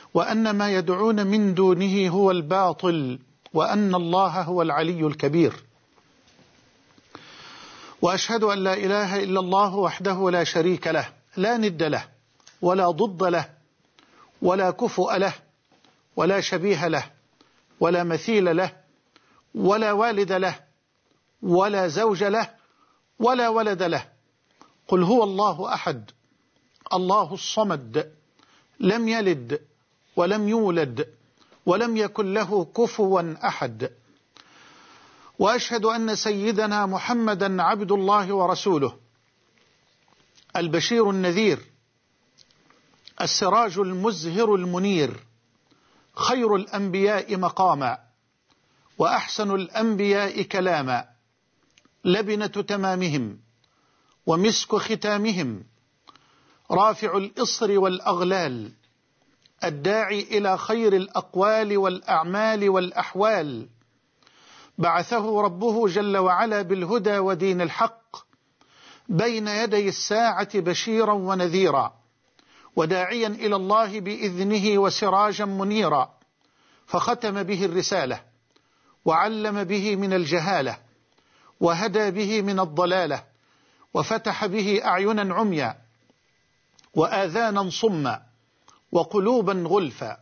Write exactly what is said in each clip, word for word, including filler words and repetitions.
وأن ما يدعون من دونه هو الباطل، وأن الله هو العلي الكبير. وأشهد أن لا إله إلا الله وحده لا شريك له، لا ند له ولا ضد له ولا كفؤ له ولا شبيه له ولا مثيل له ولا والد له ولا زوج له ولا ولد له. قل هو الله أحد الله الصمد، لم يلد ولم يولد ولم يكن له كفوا أحد. وأشهد أن سيدنا محمدا عبد الله ورسوله، البشير النذير، السراج المزهر المنير، خير الأنبياء مقاما وأحسن الأنبياء كلاما، لبنة تمامهم ومسك ختامهم، رافع الإصر والأغلال، الداعي إلى خير الأقوال والأعمال والأحوال، بعثه ربه جل وعلا بالهدى ودين الحق بين يدي الساعة بشيرا ونذيرا، وداعيا إلى الله بإذنه وسراجا منيرا، فختم به الرسالة وعلم به من الجهالة وهدى به من الضلالة، وفتح به أعينا عميا وآذانا صما وقلوبا غلفا،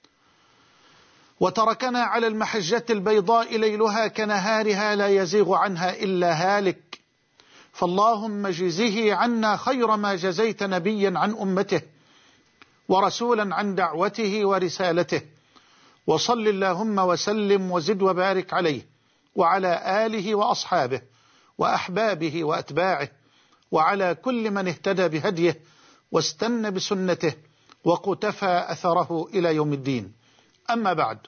وتركنا على المحجة البيضاء ليلها كنهارها لا يزيغ عنها إلا هالك. فاللهم جزه عنا خير ما جزيت نبيا عن أمته ورسولا عن دعوته ورسالته، وصل اللهم وسلم وزد وبارك عليه وعلى آله وأصحابه وأحبابه وأتباعه وعلى كل من اهتدى بهديه واستنى بسنته وقتفى أثره إلى يوم الدين. أما بعد،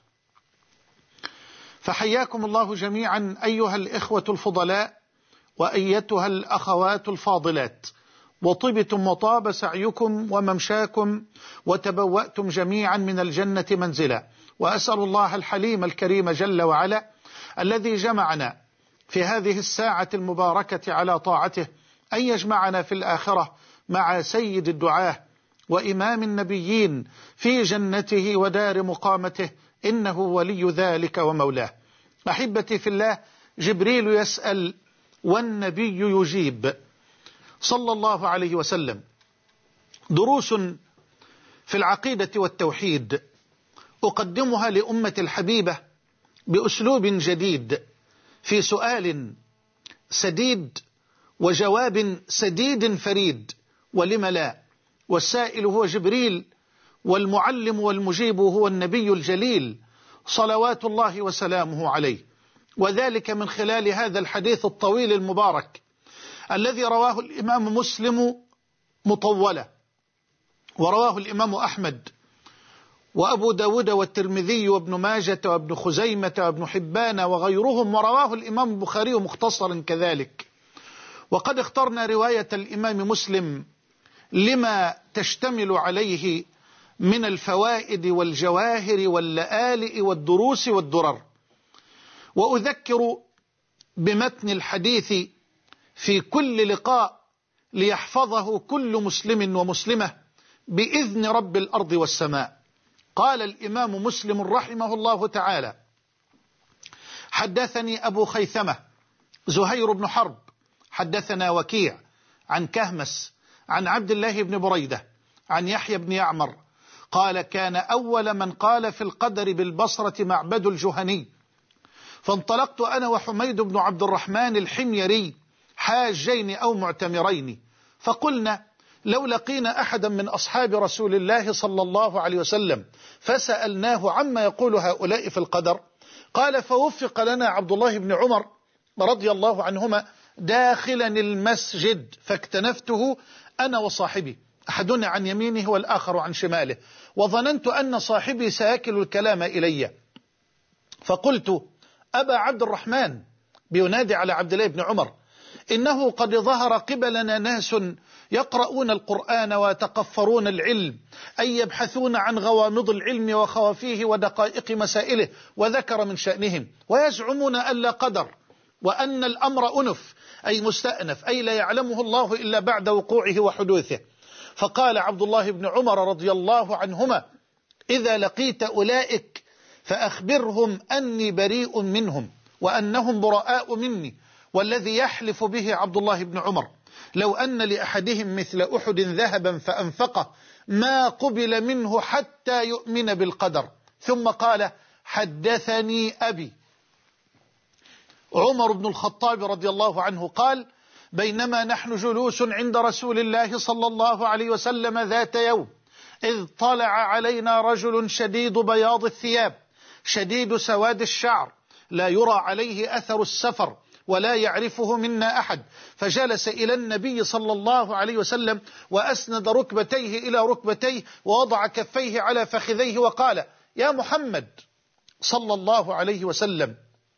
فحياكم الله جميعا أيها الإخوة الفضلاء وأيتها الأخوات الفاضلات، وطبتم وطاب سعيكم وممشاكم وتبوأتم جميعا من الجنة منزلا. وأسأل الله الحليم الكريم جل وعلا الذي جمعنا في هذه الساعة المباركة على طاعته أن يجمعنا في الآخرة مع سيد الدعاة وإمام النبيين في جنته ودار مقامته، إنه ولي ذلك ومولاه. أحبتي في الله، جبريل يسأل والنبي يجيب صلى الله عليه وسلم. دروس في العقيدة والتوحيد أقدمها لأمة الحبيبة بأسلوب جديد، في سؤال سديد وجواب سديد فريد، ولم لا؟ والسائل هو جبريل، والمعلم والمجيب هو النبي الجليل صلوات الله وسلامه عليه، وذلك من خلال هذا الحديث الطويل المبارك الذي رواه الإمام مسلم مطولة، ورواه الإمام أحمد وأبو داود والترمذي وابن ماجة وابن خزيمة وابن حبان وغيرهم، ورواه الإمام البخاري مختصرا كذلك. وقد اخترنا رواية الإمام مسلم لما تشتمل عليه من الفوائد والجواهر واللآلئ والدروس والدرر. وأذكر بمتن الحديث في كل لقاء ليحفظه كل مسلم ومسلمة بإذن رب الأرض والسماء. قال الإمام مسلم رحمه الله تعالى: حدثني أبو خيثمة زهير بن حرب حدثنا وكيع عن كهمس عن عبد الله بن بريدة عن يحيى بن يعمر قال: كان أول من قال في القدر بالبصرة معبد الجهني، فانطلقت أنا وحميد بن عبد الرحمن الحميري حاجين أو معتمرين، فقلنا لو لقينا أحدا من أصحاب رسول الله صلى الله عليه وسلم فسألناه عما يقول هؤلاء في القدر. قال: فوفق لنا عبد الله بن عمر رضي الله عنهما داخلا المسجد، فاكتنفته أنا وصاحبي، أحدنا عن يمينه والآخر عن شماله، وظننت أن صاحبي سيكل الكلام إلي، فقلت: أبا عبد الرحمن، بينادي على عبد الله بن عمر، إنه قد ظهر قبلنا ناس يقرؤون القرآن ويتقفرون العلم، أي يبحثون عن غوامض العلم وخوافيه ودقائق مسائله، وذكر من شأنهم، ويزعمون أن لا قدر، وأن الأمر أنف أي مستأنف، أي لا يعلمه الله إلا بعد وقوعه وحدوثه. فقال عبد الله بن عمر رضي الله عنهما: إذا لقيت أولئك فأخبرهم أني بريء منهم وأنهم براء مني، والذي يحلف به عبد الله بن عمر لو أن لأحدهم مثل أحد ذهبا فأنفقه ما قبل منه حتى يؤمن بالقدر. ثم قال: حدثني أبي. عمر بن الخطاب رضي الله عنه قال: بينما نحن جلوس عند رسول الله صلى الله عليه وسلم ذات يوم إذ طلع علينا رجل شديد بياض الثياب شديد سواد الشعر لا يرى عليه أثر السفر ولا يعرفه منا أحد، فجلس إلى النبي صلى الله عليه وسلم وأسند ركبتيه إلى ركبتيه ووضع كفيه على فخذيه وقال: يا محمد صلى الله عليه وسلم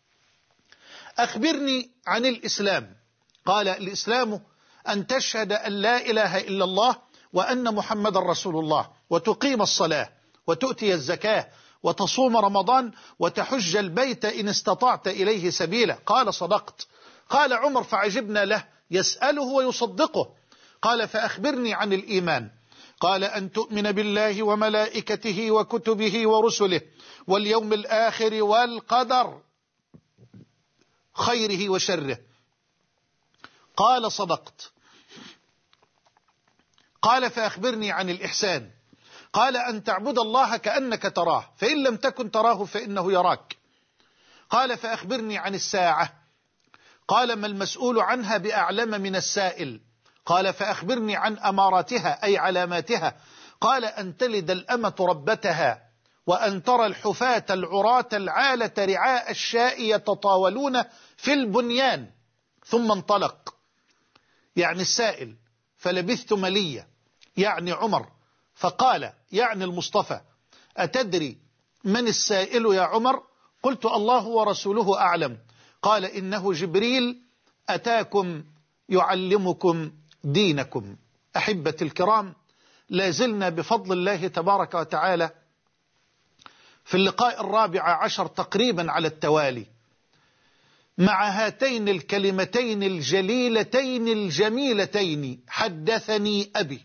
أخبرني عن الإسلام. قال: الإسلام أن تشهد أن لا إله إلا الله وأن محمد رسول الله، وتقيم الصلاة، وتؤتي الزكاة، وتصوم رمضان، وتحج البيت إن استطعت إليه سبيلا. قال: صدقت. قال عمر فعجبنا له يسأله ويصدقه. قال: فأخبرني عن الإيمان. قال: أن تؤمن بالله وملائكته وكتبه ورسله واليوم الآخر والقدر خيره وشره. قال: صدقت. قال: فأخبرني عن الإحسان. قال: أن تعبد الله كأنك تراه فإن لم تكن تراه فإنه يراك. قال: فأخبرني عن الساعة. قال: ما المسؤول عنها بأعلم من السائل. قال: فأخبرني عن أماراتها أي علاماتها. قال: أن تلد الأمة ربتها وأن ترى الحفاة العراة العالة رعاء الشاء يتطاولون في البنيان. ثم انطلق، يعني السائل، فلبثت مليا، يعني عمر، فقال، يعني المصطفى: أتدري من السائل يا عمر؟ قلت: الله ورسوله أعلم. قال: إنه جبريل أتاكم يعلمكم دينكم. أحبة الكرام، لازلنا بفضل الله تبارك وتعالى في اللقاء الرابع عشر تقريبا على التوالي مع هاتين الكلمتين الجليلتين الجميلتين: حدثني أبي.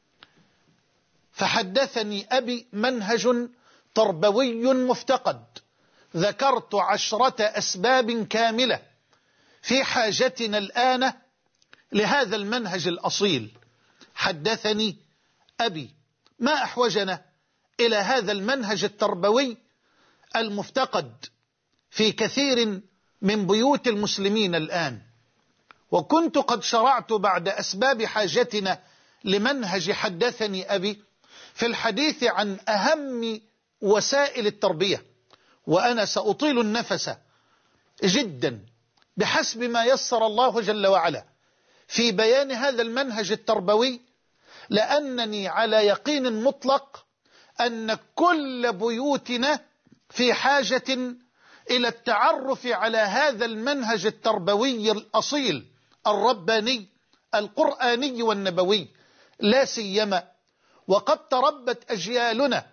فحدثني أبي منهج تربوي مفتقد. ذكرت عشرة أسباب كاملة في حاجتنا الآن لهذا المنهج الأصيل. حدثني أبي. ما أحوجنا إلى هذا المنهج التربوي المفتقد في كثير من بيوت المسلمين الآن؟ وكنت قد شرعت بعد أسباب حاجتنا لمنهج حدثني أبي في الحديث عن أهم وسائل التربية، وأنا سأطيل النفس جدا بحسب ما يسر الله جل وعلا في بيان هذا المنهج التربوي، لأنني على يقين مطلق أن كل بيوتنا في حاجة إلى التعرف على هذا المنهج التربوي الأصيل الرباني القرآني والنبوي، لا سيما وقد تربت أجيالنا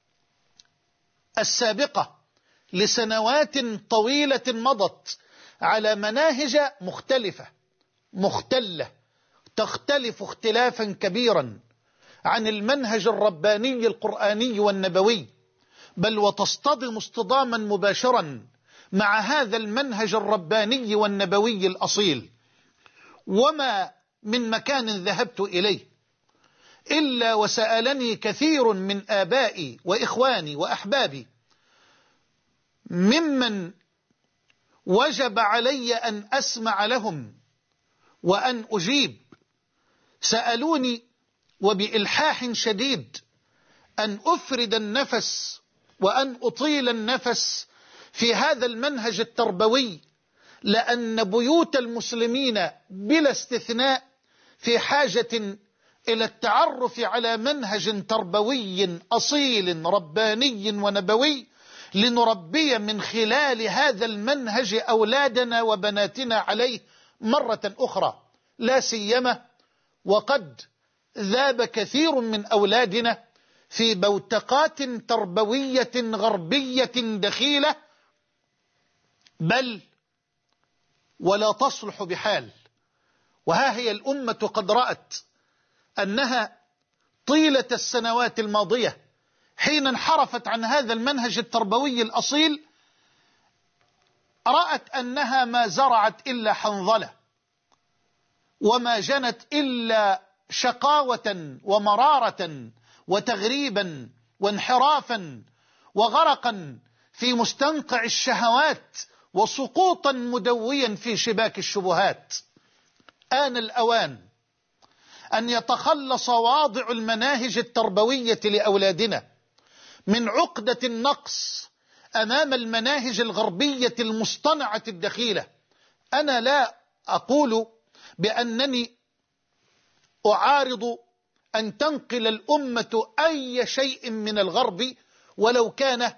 السابقة لسنوات طويلة مضت على مناهج مختلفة مختلة تختلف اختلافا كبيرا عن المنهج الرباني القرآني والنبوي، بل وتصطدم اصطداما مباشرا مع هذا المنهج الرباني والنبوي الأصيل. وما من مكان ذهبت إليه إلا وسألني كثير من آبائي وإخواني وأحبابي ممن وجب علي أن أسمع لهم وأن أجيب، سألوني وبإلحاح شديد أن أفرد النفس وأن أطيل النفس في هذا المنهج التربوي، لأن بيوت المسلمين بلا استثناء في حاجة إلى التعرف على منهج تربوي أصيل رباني ونبوي، لنربي من خلال هذا المنهج أولادنا وبناتنا عليه مرة أخرى، لا سيما وقد ذاب كثير من أولادنا في بوتقات تربوية غربية دخيلة، بل ولا تصلح بحال. وها هي الأمة قد رأت أنها طيلة السنوات الماضية حين انحرفت عن هذا المنهج التربوي الأصيل رأت أنها ما زرعت إلا حنظلة، وما جنت إلا شقاوة ومرارة وتغريبا وانحرافا وغرقا في مستنقع الشهوات وسقوطا مدويا في شباك الشبهات. آن الأوان أن يتخلص واضع المناهج التربوية لأولادنا من عقدة النقص أمام المناهج الغربية المصطنعة الدخيلة. أنا لا أقول بأنني أعارض أن تنقل الأمة أي شيء من الغرب ولو كان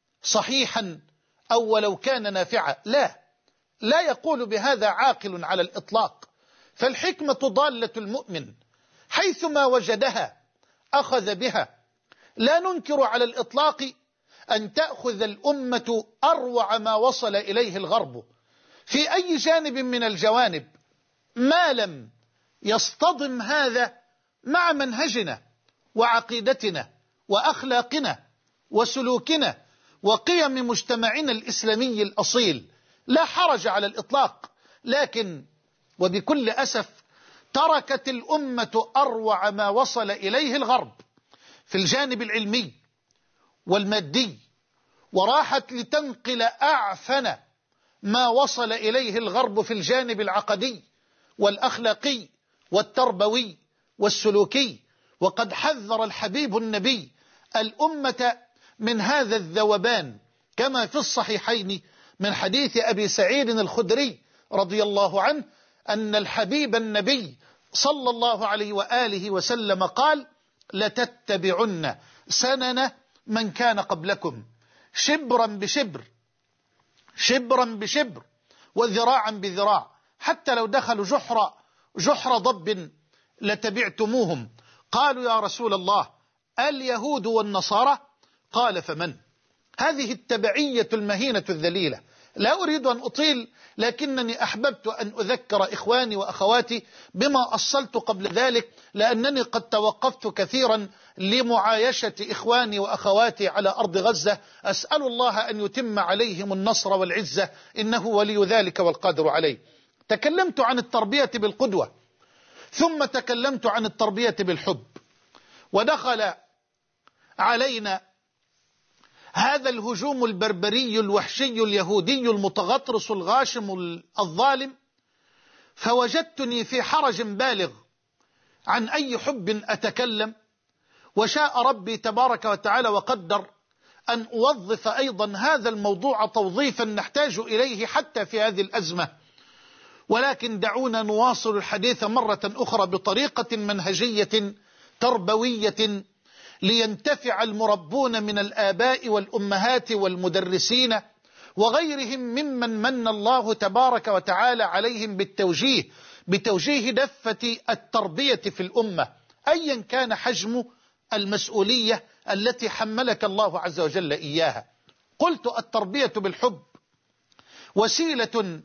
صحيحا أو ولو كان نافعا، لا لا يقول بهذا عاقل على الإطلاق، فالحكمة ضالة المؤمن حيثما وجدها أخذ بها. لا ننكر على الإطلاق أن تأخذ الأمة أروع ما وصل إليه الغرب في أي جانب من الجوانب، ما لم يصطدم هذا مع منهجنا وعقيدتنا وأخلاقنا وسلوكنا وقيم مجتمعنا الإسلامي الأصيل. لا حرج على الإطلاق، لكن وبكل أسف تركت الأمة أروع ما وصل إليه الغرب في الجانب العلمي والمادي، وراحت لتنقل أعفن ما وصل إليه الغرب في الجانب العقدي والأخلاقي والتربوي والسلوكي. وقد حذر الحبيب النبي الأمة من هذا الذوبان كما في الصحيحين من حديث أبي سعيد الخدري رضي الله عنه أن الحبيب النبي صلى الله عليه وآله وسلم قال: لتتبعن سنن من كان قبلكم شبرا بشبر شبرا بشبر وذراعا بذراع، حتى لو دخلوا جحر جحر ضب لتبعتموهم. قالوا: يا رسول الله اليهود والنصارى؟ قال: فمن؟ هذه التبعية المهينة الذليلة. لا أريد أن أطيل، لكنني أحببت أن أذكر إخواني وأخواتي بما أصلت قبل ذلك، لأنني قد توقفت كثيرا لمعايشة إخواني وأخواتي على أرض غزة. أسأل الله أن يتم عليهم النصر والعزة، إنه ولي ذلك والقادر عليه. تكلمت عن التربية بالقدوة، ثم تكلمت عن التربية بالحب، ودخل علينا هذا الهجوم البربري الوحشي اليهودي المتغطرس الغاشم الظالم، فوجدتني في حرج بالغ عن أي حب أتكلم، وشاء ربي تبارك وتعالى وقدر أن أوظف أيضا هذا الموضوع توظيفا نحتاج إليه حتى في هذه الأزمة. ولكن دعونا نواصل الحديث مرة أخرى بطريقة منهجية تربوية لينتفع المربون من الآباء والأمهات والمدرسين وغيرهم ممن من الله تبارك وتعالى عليهم بالتوجيه بتوجيه دفة التربية في الأمة، أيا كان حجم المسؤولية التي حملك الله عز وجل إياها. قلت: التربية بالحب وسيلة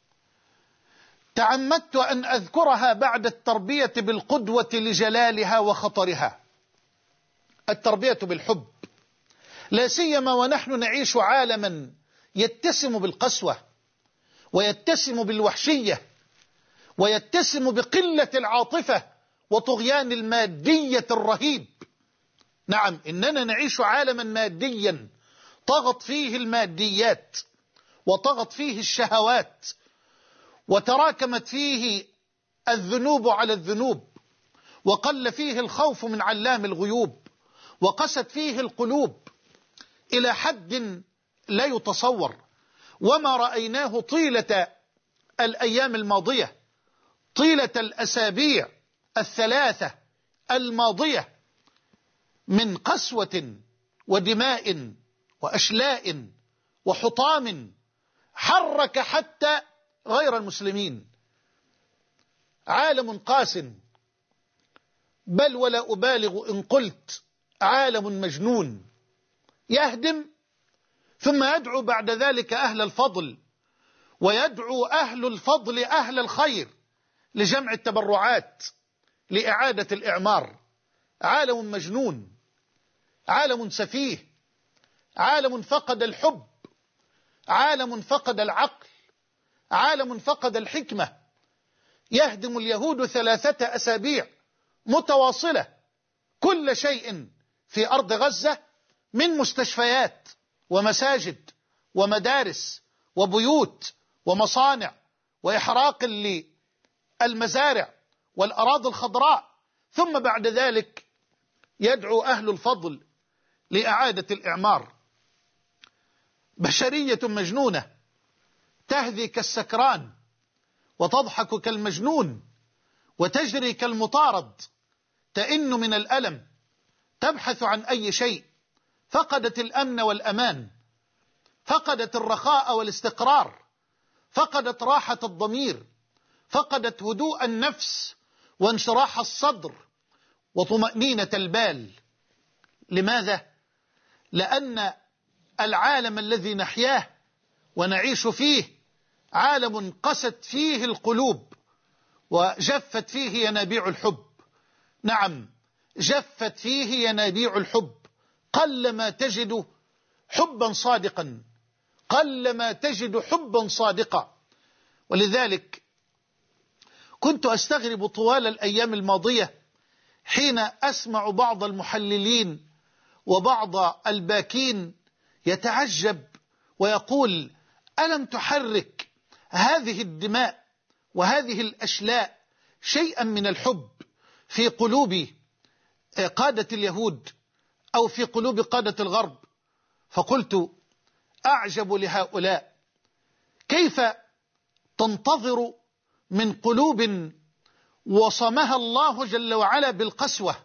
تعمدت أن أذكرها بعد التربية بالقدوة لجلالها وخطرها. التربية بالحب، لا سيما ونحن نعيش عالما يتسم بالقسوة ويتسم بالوحشية ويتسم بقلة العاطفة وطغيان المادية الرهيب. نعم، إننا نعيش عالما ماديا طغت فيه الماديات وطغت فيه الشهوات وتراكمت فيه الذنوب على الذنوب، وقل فيه الخوف من علام الغيوب، وقست فيه القلوب إلى حد لا يتصور. وما رأيناه طيلة الأيام الماضية، طيلة الأسابيع الثلاثة الماضية، من قسوة ودماء وأشلاء وحطام حرك حتى غير المسلمين. عالم قاس، بل ولا أبالغ إن قلت عالم مجنون، يهدم ثم يدعو بعد ذلك أهل الفضل، ويدعو أهل الفضل أهل الخير لجمع التبرعات لإعادة الإعمار. عالم مجنون عالم سفيه، عالم فقد الحب، عالم فقد العقل، عالم فقد الحكمة. يهدم اليهود ثلاثة أسابيع متواصلة كل شيء في أرض غزة من مستشفيات ومساجد ومدارس وبيوت ومصانع، وإحراق للمزارع والأراضي الخضراء، ثم بعد ذلك يدعو أهل الفضل لإعادة الإعمار. بشرية مجنونة تهذي كالسكران وتضحك كالمجنون وتجري كالمطارد، تئن من الألم، تبحث عن أي شيء، فقدت الأمن والأمان، فقدت الرخاء والاستقرار، فقدت راحة الضمير، فقدت هدوء النفس وانشراح الصدر وطمأنينة البال. لماذا؟ لأن العالم الذي نحياه ونعيش فيه عالم قست فيه القلوب وجفت فيه ينابيع الحب. نعم، جفت فيه ينابيع الحب، قلما تجد حبا صادقا، قلما تجد حبا صادقا. ولذلك كنت أستغرب طوال الأيام الماضية حين أسمع بعض المحللين وبعض الباكين يتعجب ويقول: ألم تحرك هذه الدماء وهذه الأشلاء شيئا من الحب في قلوب قادة اليهود أو في قلوب قادة الغرب؟ فقلت: أعجب لهؤلاء، كيف تنتظر من قلوب وصمها الله جل وعلا بالقسوة،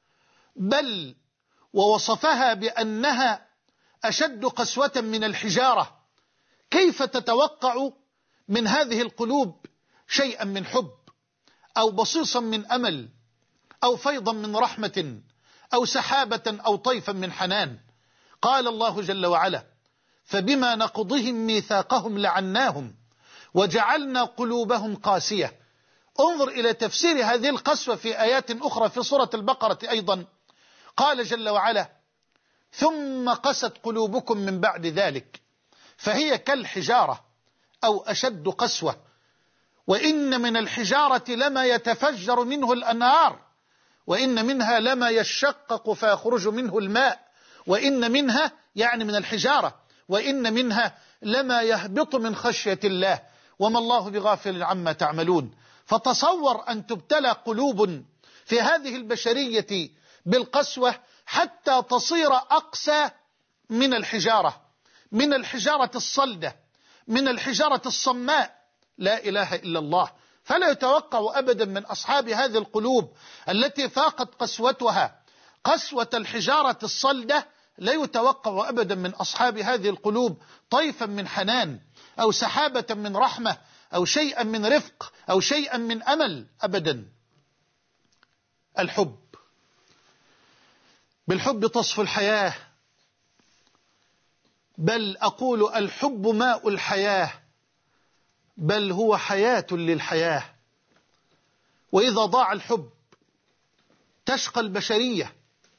بل ووصفها بأنها أشد قسوة من الحجارة، كيف تتوقع من هذه القلوب شيئا من حب أو بصيصا من أمل أو فيضا من رحمة أو سحابة أو طيفا من حنان؟ قال الله جل وعلا: فبما نقضهم ميثاقهم لعناهم وجعلنا قلوبهم قاسية. انظر إلى تفسير هذه القسوة في آيات أخرى في سورة البقرة أيضا. قال جل وعلا: ثم قست قلوبكم من بعد ذلك فهي كالحجارة أو أشد قسوة، وإن من الحجارة لما يتفجر منه الأنهار، وإن منها لما يشقق فيخرج منه الماء، وإن منها يعني من الحجارة وإن منها لما يهبط من خشية الله وما الله بغافل عما تعملون. فتصور أن تبتلى قلوب في هذه البشرية بالقسوة حتى تصير أقسى من الحجارة، من الحجارة الصلدة، من الحجارة الصماء. لا إله إلا الله. فلا يتوقع أبدا من أصحاب هذه القلوب التي فاقت قسوتها قسوة الحجارة الصلدة، لا يتوقع أبدا من أصحاب هذه القلوب طيفا من حنان أو سحابة من رحمة أو شيئا من رفق أو شيئا من أمل أبدا. الحب، بالحب تصفو الحياة، بل أقول الحب ماء الحياة، بل هو حياة للحياة. وإذا ضاع الحب تشقى البشرية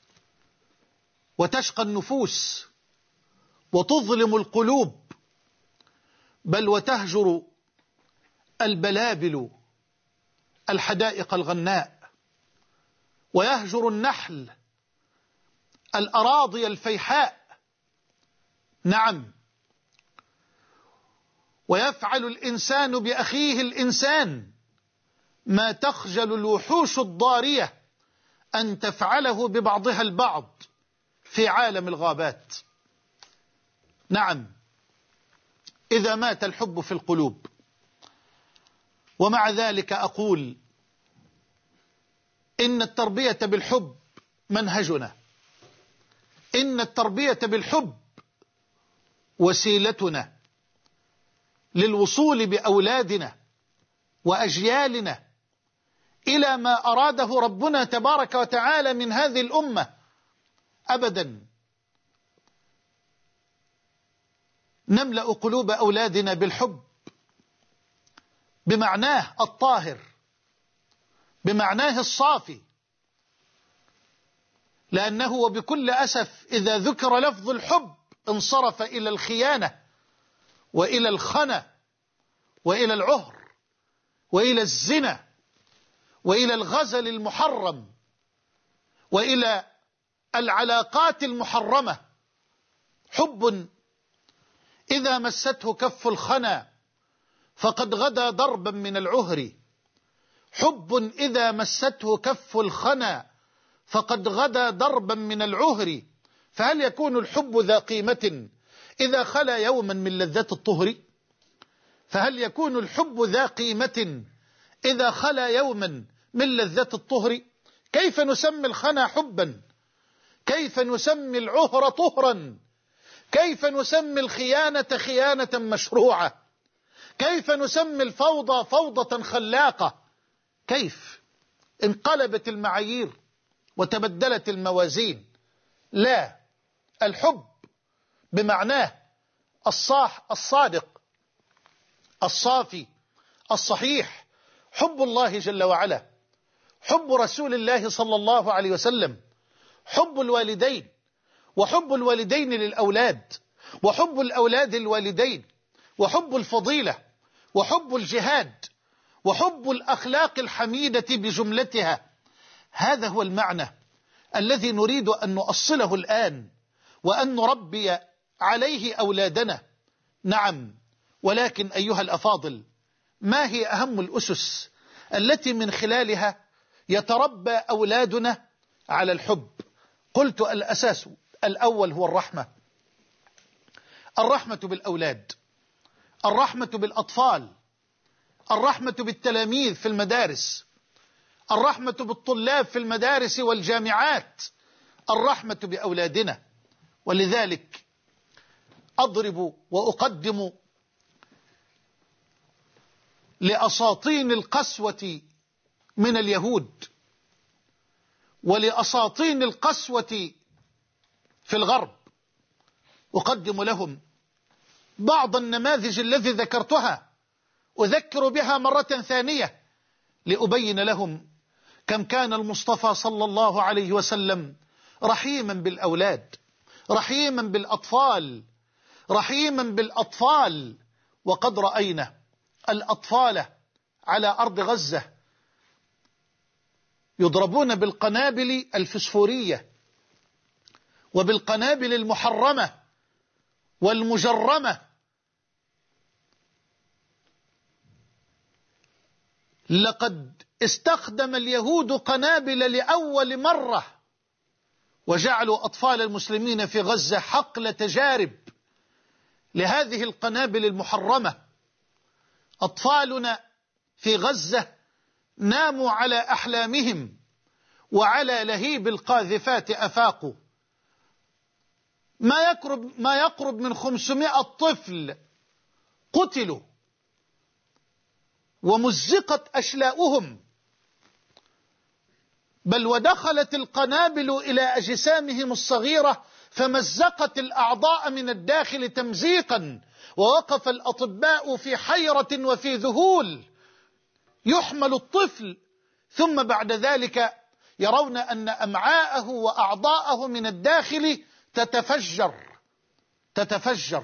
وتشقى النفوس وتظلم القلوب، بل وتهجر البلابل الحدائق الغناء، ويهجر النحل الأراضي الفيحاء. نعم، ويفعل الإنسان بأخيه الإنسان ما تخجل الوحوش الضارية أن تفعله ببعضها البعض في عالم الغابات. نعم، إذا مات الحب في القلوب. ومع ذلك أقول إن التربية بالحب منهجنا، إن التربية بالحب وسيلتنا للوصول بأولادنا وأجيالنا إلى ما أراده ربنا تبارك وتعالى من هذه الأمة. أبدا نملأ قلوب أولادنا بالحب بمعناه الطاهر، بمعناه الصافي، لأنه وبكل أسف إذا ذكر لفظ الحب انصرف إلى الخيانة وإلى الخنا وإلى العهر وإلى الزنا وإلى الغزل المحرم وإلى العلاقات المحرمة. حب إذا مسته كف الخنا فقد غدا ضربا من العهر، حب إذا مسته كف الخنا فقد غدا ضربا من العهر. فهل يكون الحب ذا قيمة إذا خلا يوما من لذة الطهر؟ فهل يكون الحب ذا قيمة إذا خلا يوما من لذة الطهر؟ كيف نسمي الخنا حبا؟ كيف نسمي العهر طهرا؟ كيف نسمي الخيانة خيانة مشروعة؟ كيف نسمي الفوضى فوضى خلاقة؟ كيف؟ انقلبت المعايير وتبدلت الموازين. لا، الحب بمعناه الصاح الصادق الصافي الصحيح، حب الله جل وعلا، حب رسول الله صلى الله عليه وسلم، حب الوالدين، وحب الوالدين للأولاد، وحب الأولاد للوالدين، وحب الفضيلة، وحب الجهاد، وحب الأخلاق الحميدة بجملتها. هذا هو المعنى الذي نريد أن نؤصله الآن وأن نربي عليه أولادنا. نعم، ولكن أيها الأفاضل، ما هي أهم الأسس التي من خلالها يتربى أولادنا على الحب؟ قلت الأساس الأول هو الرحمة. الرحمة بالأولاد، الرحمة بالأطفال، الرحمة بالتلاميذ في المدارس، الرحمة بالطلاب في المدارس والجامعات، الرحمة بأولادنا. ولذلك أضرب وأقدم لأساطين القسوة من اليهود ولأساطين القسوة في الغرب، أقدم لهم بعض النماذج الذي ذكرتها، أذكر بها مرة ثانية لأبين لهم كم كان المصطفى صلى الله عليه وسلم رحيما بالأولاد، رحيما بالأطفال، رحيما بالأطفال. وقد رأينا الأطفال على أرض غزة يضربون بالقنابل الفسفورية وبالقنابل المحرمة والمجرمة. لقد استخدم اليهود قنابل لأول مرة، وجعلوا أطفال المسلمين في غزة حقل تجارب لهذه القنابل المحرمة. أطفالنا في غزة ناموا على أحلامهم وعلى لهيب القاذفات أفاقوا. ما يقرب, ما يقرب من خمسمائة طفل قتلوا ومزقت أشلاؤهم، بل ودخلت القنابل إلى أجسامهم الصغيرة فمزقت الأعضاء من الداخل تمزيقا، ووقف الأطباء في حيرة وفي ذهول. يحمل الطفل ثم بعد ذلك يرون أن أمعاءه وأعضاءه من الداخل تتفجر تتفجر.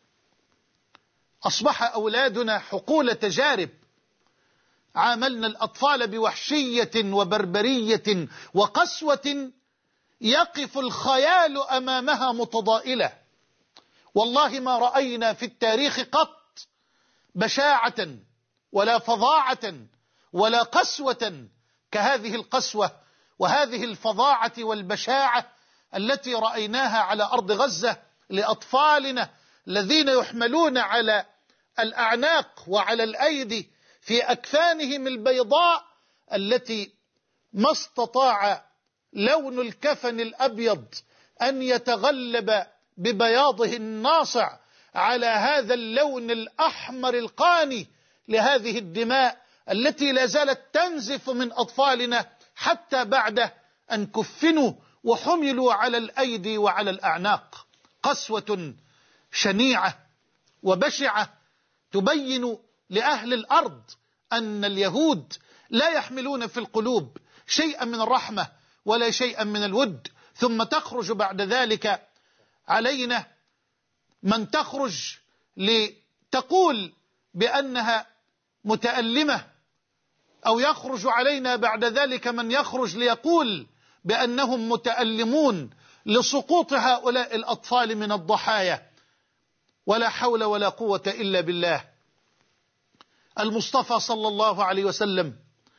أصبح أولادنا حقول تجارب. عاملنا الأطفال بوحشية وبربرية وقسوة يقف الخيال أمامها متضائلة. والله ما رأينا في التاريخ قط بشاعة ولا فظاعة ولا قسوة كهذه القسوة وهذه الفظاعة والبشاعة التي رأيناها على أرض غزة لأطفالنا الذين يحملون على الأعناق وعلى الأيدي في أكفانهم البيضاء التي ما استطاع لون الكفن الأبيض أن يتغلب ببياضه الناصع على هذا اللون الأحمر القاني لهذه الدماء التي لا زالت تنزف من أطفالنا حتى بعد أن كفنوا وحملوا على الأيدي وعلى الأعناق. قسوة شنيعة وبشعة تبين لأهل الأرض أن اليهود لا يحملون في القلوب شيئا من الرحمة ولا شيئا من الود، ثم تخرج بعد ذلك علينا من تخرج لتقول بأنها متألمة، أو يخرج علينا بعد ذلك من يخرج ليقول بأنهم متألمون لسقوط هؤلاء الأطفال من الضحايا. ولا حول ولا قوة إلا بالله. المصطفى صلى الله عليه وسلم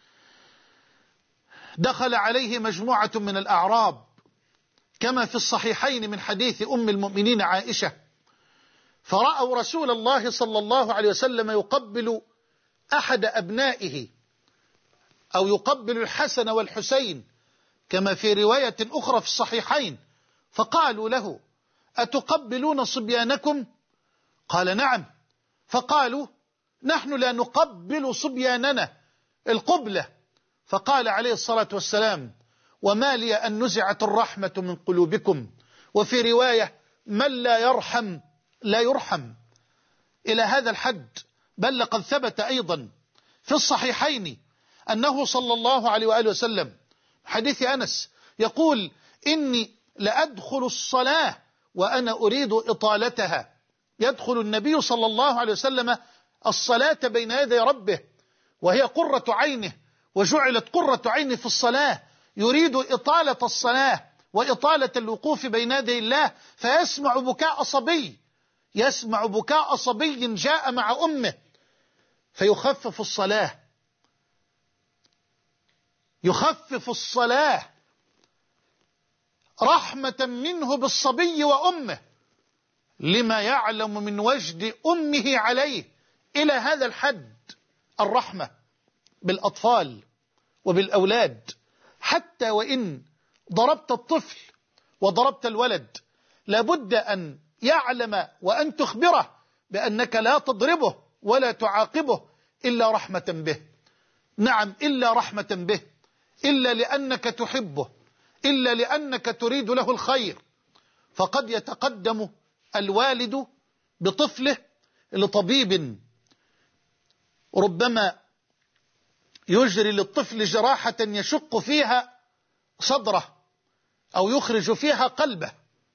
دخل عليه مجموعة من الأعراب كما في الصحيحين من حديث أم المؤمنين عائشة، فرأوا رسول الله صلى الله عليه وسلم يقبل أحد أبنائه، أو يقبل الحسن والحسين كما في رواية أخرى في الصحيحين، فقالوا له: أتقبلون صبيانكم؟ قال: نعم. فقالوا: نحن لا نقبل صبياننا القبلة. فقال عليه الصلاة والسلام: وما لي أن نزعت الرحمة من قلوبكم. وفي رواية: من لا يرحم لا يرحم. إلى هذا الحد. بل لقد ثبت أيضا في الصحيحين أنه صلى الله عليه وآله وسلم حديث أنس يقول: إني لأدخل الصلاة وأنا أريد إطالتها. يدخل النبي صلى الله عليه وسلم الصلاة بين يدي ربه وهي قرة عينه، وجعلت قرة عينه في الصلاة، يريد إطالة الصلاة وإطالة الوقوف بين يدي الله، فيسمع بكاء صبي، يسمع بكاء صبي جاء مع أمه، فيخفف الصلاة، يخفف الصلاة رحمة منه بالصبي وأمه، لما يعلم من وجد أمه عليه. إلى هذا الحد الرحمة بالأطفال وبالأولاد. حتى وإن ضربت الطفل وضربت الولد لابد أن يعلم وأن تخبره بأنك لا تضربه ولا تعاقبه إلا رحمة به. نعم، إلا رحمة به، إلا لأنك تحبه، إلا لأنك تريد له الخير. فقد يتقدم الوالد بطفله لطبيب، ربما يجري للطفل جراحة يشق فيها صدره أو يخرج فيها قلبه،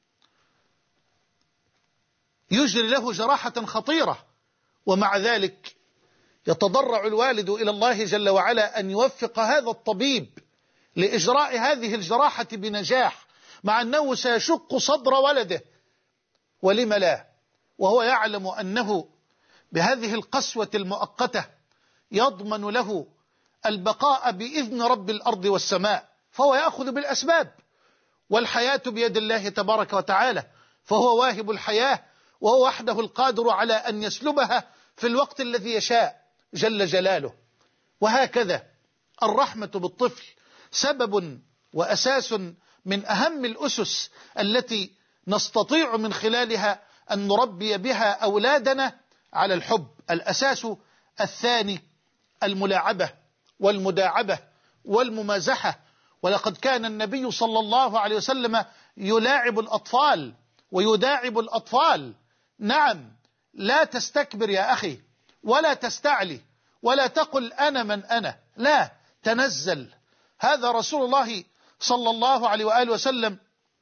يجري له جراحة خطيرة، ومع ذلك يتضرع الوالد إلى الله جل وعلا أن يوفق هذا الطبيب لإجراء هذه الجراحة بنجاح، مع أنه سيشق صدر ولده. ولم لا؟ وهو يعلم أنه بهذه القسوة المؤقتة يضمن له البقاء بإذن رب الأرض والسماء، فهو يأخذ بالأسباب، والحياة بيد الله تبارك وتعالى، فهو واهب الحياة، وهو وحده القادر على أن يسلبها في الوقت الذي يشاء جل جلاله. وهكذا الرحمة بالطفل سبب وأساس من أهم الأسس التي نستطيع من خلالها أن نربي بها أولادنا على الحب. الأساس الثاني الملاعبة والمداعبة والممازحة. ولقد كان النبي صلى الله عليه وسلم يلاعب الأطفال ويداعب الأطفال. نعم، لا تستكبر يا أخي، ولا تستعلي، ولا تقل أنا من أنا، لا، تنزل. هذا رسول الله صلى الله عليه وآله وسلم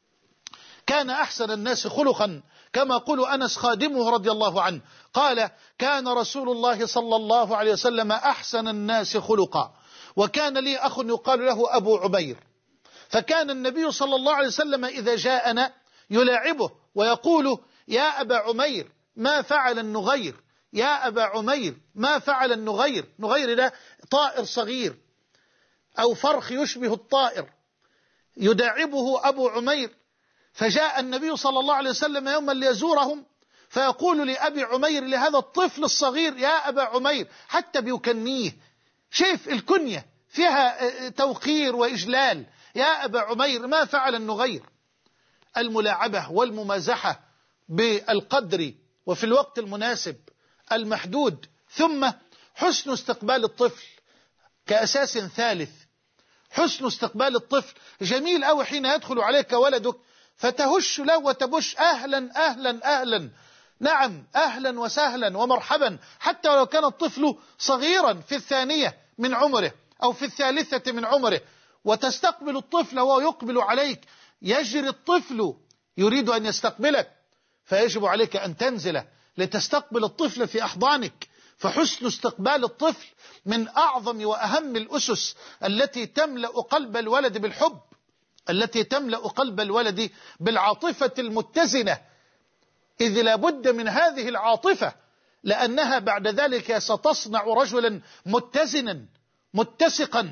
كان أحسن الناس خلقا، كما قال أنس خادمه رضي الله عنه، قال: كان رسول الله صلى الله عليه وسلم أحسن الناس خلقا. وكان لي أخ يقال له أبو عبير، فكان النبي صلى الله عليه وسلم إذا جاءنا يلاعبه ويقول: يا أبا عمير ما فعل النغير، يا أبا عمير ما فعل النغير. نغير ده طائر صغير أو فرخ يشبه الطائر، يداعبه أبو عمير. فجاء النبي صلى الله عليه وسلم يوما ليزورهم، فيقول لأبي عمير لهذا الطفل الصغير: يا أبا عمير، حتى بيكنيه، شايف الكنية فيها توقير وإجلال، يا أبا عمير ما فعل النغير. الملاعبة والممازحة بالقدر وفي الوقت المناسب المحدود. ثم حسن استقبال الطفل كأساس ثالث. حسن استقبال الطفل جميل أوي حين يدخل عليك ولدك فتهش له وتبش: أهلا أهلا أهلا، نعم أهلا وسهلا ومرحبا، حتى ولو كان الطفل صغيرا في الثانية من عمره أو في الثالثة من عمره، وتستقبل الطفل وهو يقبل عليك يجري الطفل يريد أن يستقبلك، فيجب عليك أن تنزل لتستقبل الطفل في أحضانك. فحسن استقبال الطفل من أعظم وأهم الأسس التي تملأ قلب الولد بالحب، التي تملأ قلب الولد بالعاطفة المتزنة، إذ لا بد من هذه العاطفة، لأنها بعد ذلك ستصنع رجلا متزنا متسقا.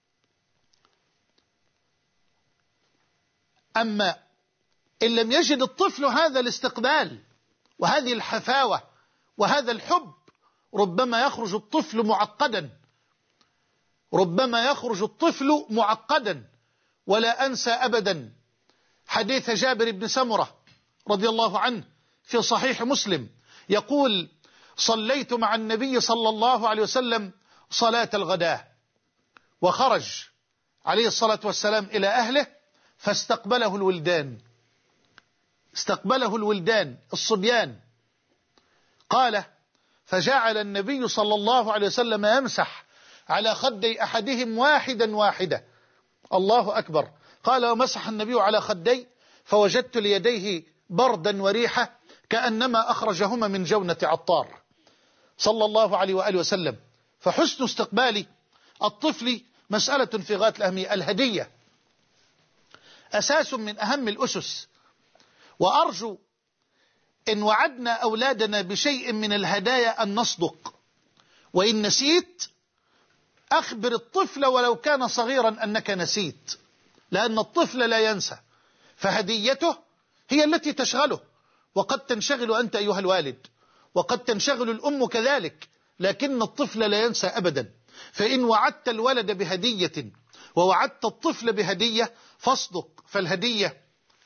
أما إن لم يجد الطفل هذا الاستقبال وهذه الحفاوة وهذا الحب، ربما يخرج الطفل معقدا، ربما يخرج الطفل معقدا. ولا أنسى أبدا حديث جابر بن سمرة رضي الله عنه في صحيح مسلم، يقول: صليت مع النبي صلى الله عليه وسلم صلاة الغداء، وخرج عليه الصلاة والسلام إلى أهله فاستقبله الولدان، استقبله الولدان الصبيان. قال: فجعل النبي صلى الله عليه وسلم يمسح على خدي أحدهم واحدا واحدا. الله أكبر. قال: ومسح النبي على خدي فوجدت ليديه بردا وريحة كأنما أخرجهما من جونة عطار، صلى الله عليه وآله وسلم. فحسن استقبال الطفل مسألة في غاية الأهمية. الهدية أساس من أهم الأسس، وأرجو إن وعدنا أولادنا بشيء من الهدايا أن نصدق، وإن نسيت أخبر الطفل ولو كان صغيرا أنك نسيت، لأن الطفل لا ينسى، فهديته هي التي تشغله. وقد تنشغل أنت أيها الوالد، وقد تنشغل الأم كذلك، لكن الطفل لا ينسى أبدا. فإن وعدت الولد بهدية ووعدت الطفل بهدية فاصدق، فالهدية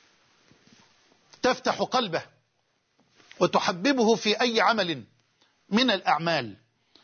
تفتح قلبه وتحببه في أي عمل من الأعمال.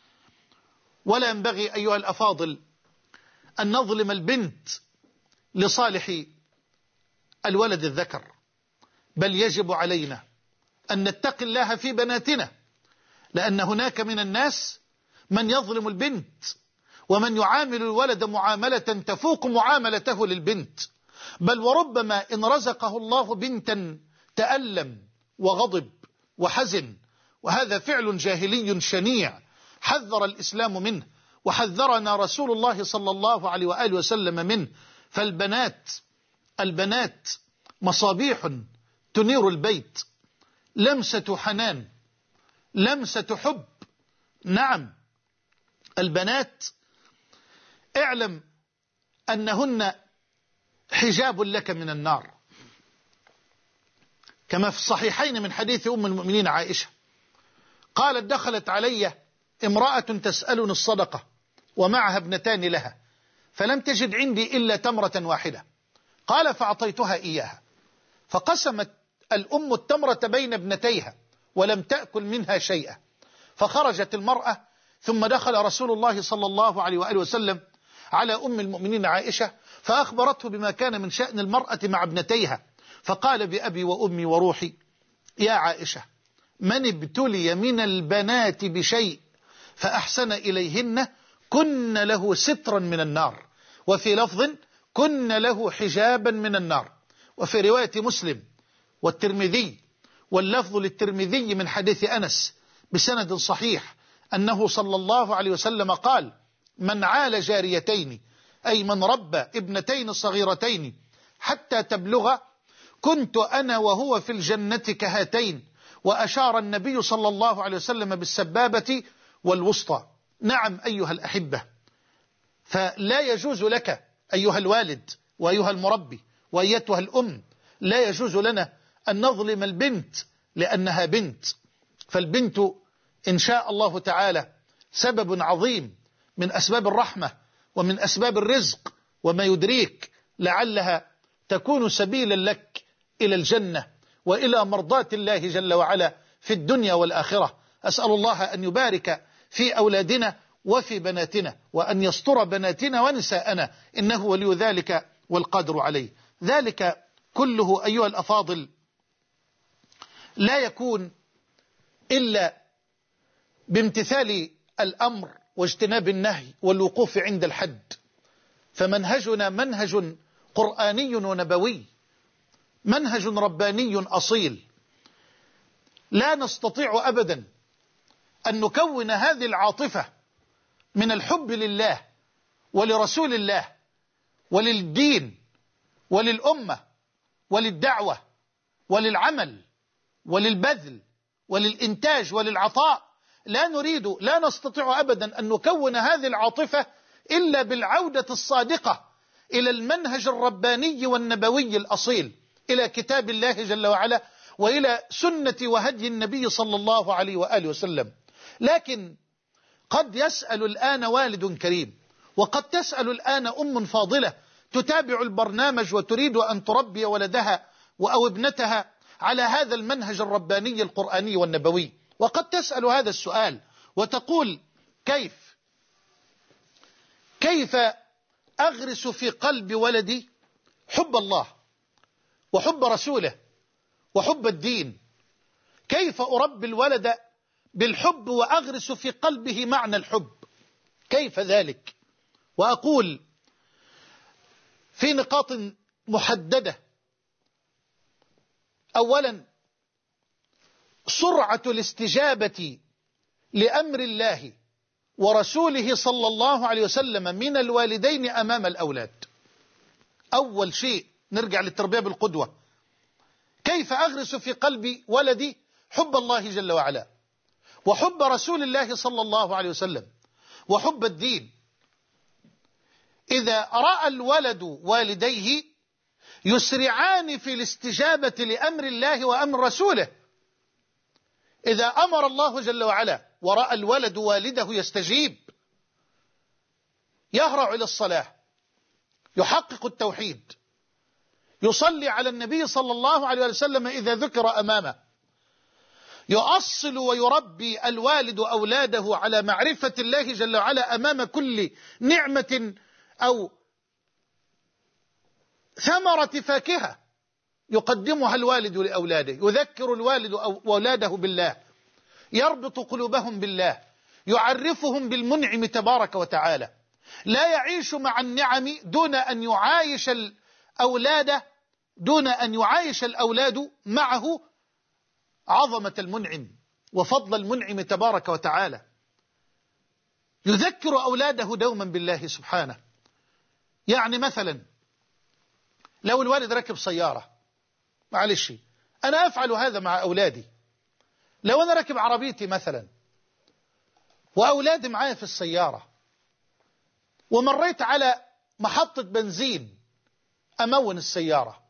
ولا ينبغي أيها الأفاضل أن نظلم البنت لصالح الولد الذكر، بل يجب علينا أن نتقي الله في بناتنا، لأن هناك من الناس من يظلم البنت، ومن يعامل الولد معاملة تفوق معاملته للبنت، بل وربما إن رزقه الله بنتا تألم وغضب وحزن، وهذا فعل جاهلي شنيع حذر الإسلام منه، وحذرنا رسول الله صلى الله عليه وآله وسلم منه. فالبنات البنات مصابيح تنير البيت، لمسة حنان، لمسة حب. نعم، البنات اعلم أنهن حجاب لك من النار، كما في الصحيحين من حديث أم المؤمنين عائشة قالت: دخلت علي امرأة تسألني الصدقة ومعها ابنتان لها، فلم تجد عندي إلا تمرة واحدة، قال: فأعطيتها إياها، فقسمت الأم التمرة بين ابنتيها ولم تأكل منها شيئا، فخرجت المرأة، ثم دخل رسول الله صلى الله عليه وآله وسلم على أم المؤمنين عائشة فأخبرته بما كان من شأن المرأة مع ابنتيها، فقال: بأبي وأمي وروحي يا عائشة، من ابتلي من البنات بشيء فأحسن إليهن كن له سترا من النار، وفي لفظ كن له حجابا من النار. وفي رواية مسلم والترمذي، واللفظ للترمذي من حديث أنس بسند صحيح، أنه صلى الله عليه وسلم قال: من عال جاريتين، أي من ربى ابنتين صغيرتين حتى تبلغ كنت أنا وهو في الجنة كهاتين. وأشار النبي صلى الله عليه وسلم بالسبابة والوسطى. نعم أيها الأحبة، فلا يجوز لك أيها الوالد وأيها المربي وأيتها الأم، لا يجوز لنا أن نظلم البنت لأنها بنت، فالبنت إن شاء الله تعالى سبب عظيم من أسباب الرحمة ومن أسباب الرزق، وما يدريك لعلها تكون سبيلا لك إلى الجنة وإلى مرضاة الله جل وعلا في الدنيا والآخرة. أسأل الله أن يبارك في أولادنا وفي بناتنا، وأن يستر بناتنا ونساءنا، إنه ولي ذلك والقادر عليه. ذلك كله أيها الأفاضل لا يكون إلا بامتثال الأمر واجتناب النهي والوقوف عند الحد. فمنهجنا منهج قرآني ونبوي، منهج رباني أصيل. لا نستطيع أبدا أن نكون هذه العاطفة من الحب لله ولرسول الله وللدين وللأمة وللدعوة وللعمل وللبذل وللإنتاج وللعطاء. لا نريد لا نستطيع أبدا أن نكون هذه العاطفة إلا بالعودة الصادقة إلى المنهج الرباني والنبوي الأصيل، إلى كتاب الله جل وعلا وإلى سنة وهدي النبي صلى الله عليه وآله وسلم. لكن قد يسأل الآن والد كريم، وقد تسأل الآن أم فاضلة تتابع البرنامج وتريد أن تربي ولدها أو ابنتها على هذا المنهج الرباني القرآني والنبوي، وقد تسأل هذا السؤال وتقول: كيف كيف أغرس في قلب ولدي حب الله وحب رسوله وحب الدين؟ كيف أربي الولد بالحب وأغرس في قلبه معنى الحب؟ كيف ذلك؟ وأقول في نقاط محددة. أولا، سرعة الاستجابة لأمر الله ورسوله صلى الله عليه وسلم من الوالدين أمام الأولاد. أول شيء نرجع للتربية بالقدوة. كيف أغرس في قلب ولدي حب الله جل وعلا وحب رسول الله صلى الله عليه وسلم وحب الدين؟ إذا رأى الولد والديه يسرعان في الاستجابة لأمر الله وأمر رسوله، إذا أمر الله جل وعلا ورأى الولد والده يستجيب، يهرع إلى الصلاة، يحقق التوحيد، يصلي على النبي صلى الله عليه وسلم إذا ذكر أمامه، يؤصل ويربي الوالد أولاده على معرفة الله جل وعلا أمام كل نعمة أو ثمرة فاكهة يقدمها الوالد لأولاده، يذكر الوالد أولاده بالله، يربط قلوبهم بالله، يعرفهم بالمنعم تبارك وتعالى. لا يعيش مع النعم دون أن يعايش الأولاد دون أن يعايش الأولاد معه عظمة المنعم وفضل المنعم تبارك وتعالى. يذكر أولاده دوما بالله سبحانه. يعني مثلا لو الوالد ركب سيارة، معلش أنا أفعل هذا مع أولادي. لو أنا ركب عربيتي مثلا وأولادي معايا في السيارة ومريت على محطة بنزين أمون السيارة،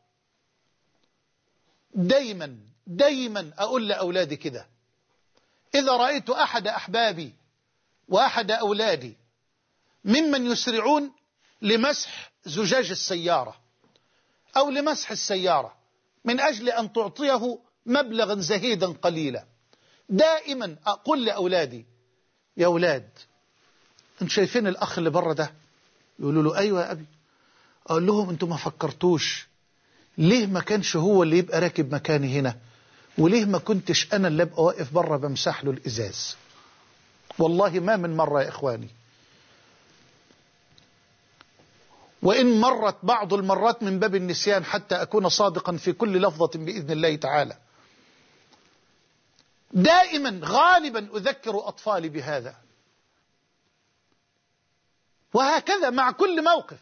دايما دايما أقول لأولادي كده: إذا رأيت أحد أحبابي وأحد أولادي ممن يسرعون لمسح زجاج السيارة أو لمسح السيارة من أجل أن تعطيه مبلغا زهيدا قليلا، دائما أقول لأولادي: يا أولاد، أنتم شايفين الأخ اللي بره ده؟ يقولوا له: أيوة يا أبي. أقول لهم: أنتم ما فكرتوش ليه ما كانش هو اللي يبقى راكب مكاني هنا، وليه ما كنتش أنا اللي أبقى واقف بره بمسح له الإزاز؟ والله ما من مرة يا إخواني، وإن مرت بعض المرات من باب النسيان حتى أكون صادقا في كل لفظة بإذن الله تعالى، دائما غالبا أذكر أطفالي بهذا. وهكذا مع كل موقف.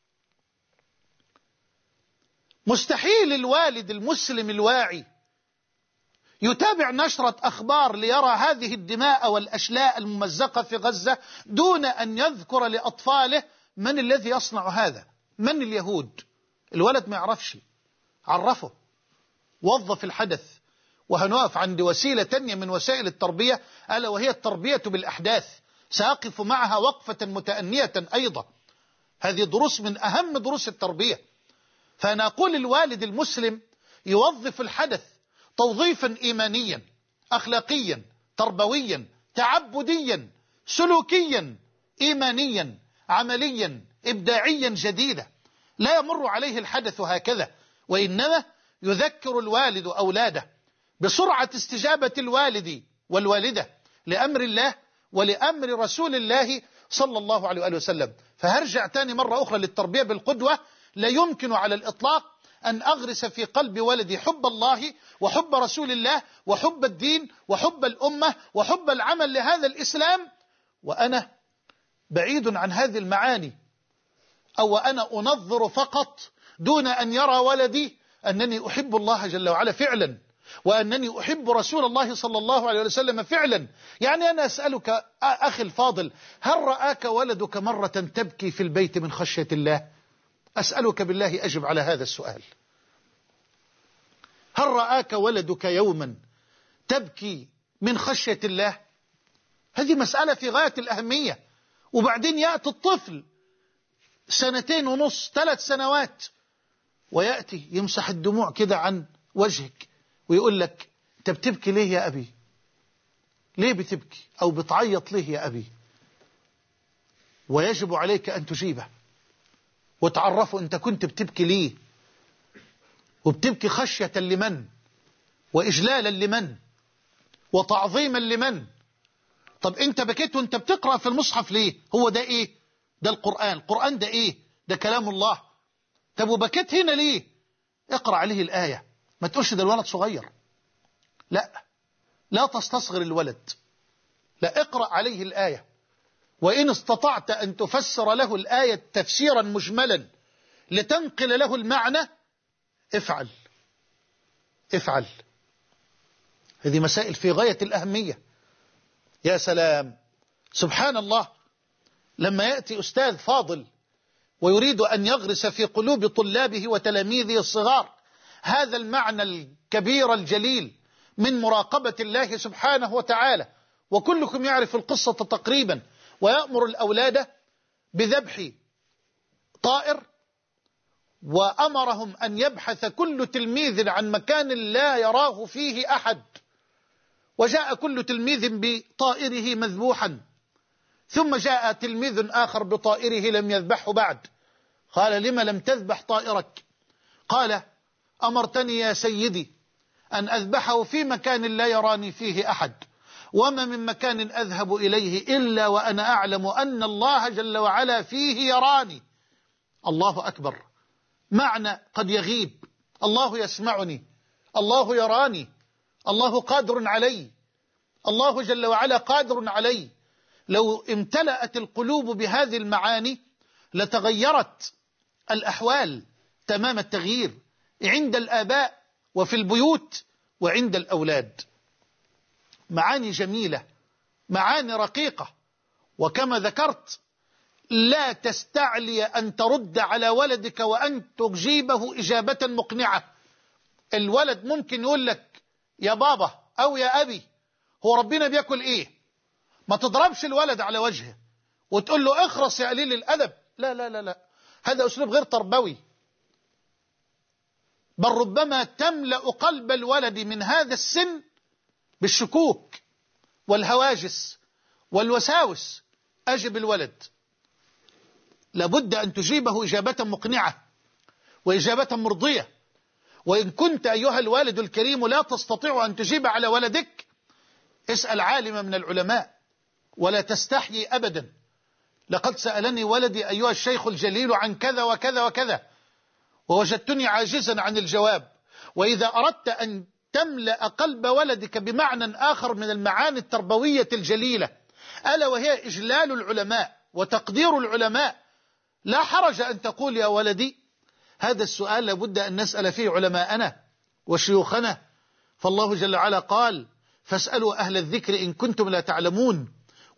مستحيل الوالد المسلم الواعي يتابع نشرة أخبار ليرى هذه الدماء والأشلاء الممزقة في غزة دون أن يذكر لأطفاله من الذي يصنع هذا، من اليهود. الولد ما يعرفش، عرفه، وظف الحدث. وهنقف عند وسيلة تانية من وسائل التربية، ألا وهي التربية بالأحداث. سأقف معها وقفة متأنية أيضا. هذه دروس من أهم دروس التربية. فأنا أقول الوالد المسلم يوظف الحدث توظيفا إيمانيا أخلاقيا تربويا تعبديا سلوكيا إيمانيا عمليا إبداعيا جديدا. لا يمر عليه الحدث هكذا، وإنما يذكر الوالد أولاده بسرعة استجابة الوالد والوالدة لأمر الله ولأمر رسول الله صلى الله عليه وآله وسلم. فهرجع تاني مرة أخرى للتربية بالقدوة. لا يمكن على الإطلاق أن أغرس في قلب ولدي حب الله وحب رسول الله وحب الدين وحب الأمة وحب العمل لهذا الإسلام وأنا بعيد عن هذه المعاني، أو أنا أنظر فقط دون أن يرى ولدي أنني أحب الله جل وعلا فعلا، وأنني أحب رسول الله صلى الله عليه وسلم فعلا. يعني أنا أسألك أخي الفاضل، هل رآك ولدك مرة تبكي في البيت من خشية الله؟ أسألك بالله أجب على هذا السؤال. هل رآك ولدك يوما تبكي من خشية الله؟ هذه مسألة في غاية الأهمية. وبعدين يأتي الطفل سنتين ونص ثلاث سنوات ويأتي يمسح الدموع كده عن وجهك ويقول لك أنت بتبكي ليه يا أبي؟ ليه بتبكي أو بتعيط ليه يا أبي؟ ويجب عليك أن تجيبه وتعرفه أنت كنت بتبكي ليه، وبتبكي خشية لمن، وإجلالا لمن، وتعظيما لمن. طب أنت بكيت وأنت بتقرأ في المصحف ليه؟ هو ده إيه؟ ده القرآن. القرآن ده إيه؟ ده كلام الله. طب وبكيت هنا ليه؟ اقرأ عليه الآية. ما تقولش ده الولد صغير، لا، لا تستصغر الولد، لا، اقرأ عليه الآية. وإن استطعت أن تفسر له الآية تفسيرا مجملا لتنقل له المعنى افعل افعل. هذه مسائل في غاية الأهمية. يا سلام، سبحان الله، لما يأتي أستاذ فاضل ويريد أن يغرس في قلوب طلابه وتلاميذه الصغار هذا المعنى الكبير الجليل من مراقبة الله سبحانه وتعالى، وكلكم يعرف القصة تقريبا، ويأمر الأولاد بذبح طائر، وأمرهم أن يبحث كل تلميذ عن مكان لا يراه فيه أحد، وجاء كل تلميذ بطائره مذبوحا، ثم جاء تلميذ آخر بطائره لم يذبحه بعد. قال لم لم تذبح طائرك؟ قال أمرتني يا سيدي أن أذبحه في مكان لا يراني فيه أحد، وما من مكان أذهب إليه إلا وأنا أعلم أن الله جل وعلا فيه يراني. الله أكبر. معنى قد يغيب، الله يسمعني، الله يراني، الله قادر علي، الله جل وعلا قادر علي. لو امتلأت القلوب بهذه المعاني لتغيرت الأحوال تمام التغيير عند الآباء وفي البيوت وعند الأولاد. معاني جميلة، معاني رقيقة، وكما ذكرت لا تستعلي أن ترد على ولدك وأن تجيبه إجابة مقنعة. الولد ممكن يقول لك يا بابا أو يا أبي هو ربنا بياكل إيه؟ ما تضربش الولد على وجهه وتقول له اخرس يا قليل الأدب. لا لا لا لا، هذا أسلوب غير تربوي، بل ربما تملأ قلب الولد من هذا السن بالشكوك والهواجس والوساوس. أجب الولد، لابد أن تجيبه إجابة مقنعة وإجابة مرضية. وإن كنت أيها الوالد الكريم لا تستطيع أن تجيب على ولدك، اسأل عالما من العلماء ولا تستحيي أبدا. لقد سألني ولدي أيها الشيخ الجليل عن كذا وكذا وكذا، ووجدتني عاجزا عن الجواب. وإذا أردت أن تملأ قلب ولدك بمعنى آخر من المعاني التربوية الجليلة، ألا وهي إجلال العلماء وتقدير العلماء، لا حرج أن تقول يا ولدي هذا السؤال لابد أن نسأل فيه علماءنا وشيوخنا، فالله جل وعلا قال فاسألوا أهل الذكر إن كنتم لا تعلمون.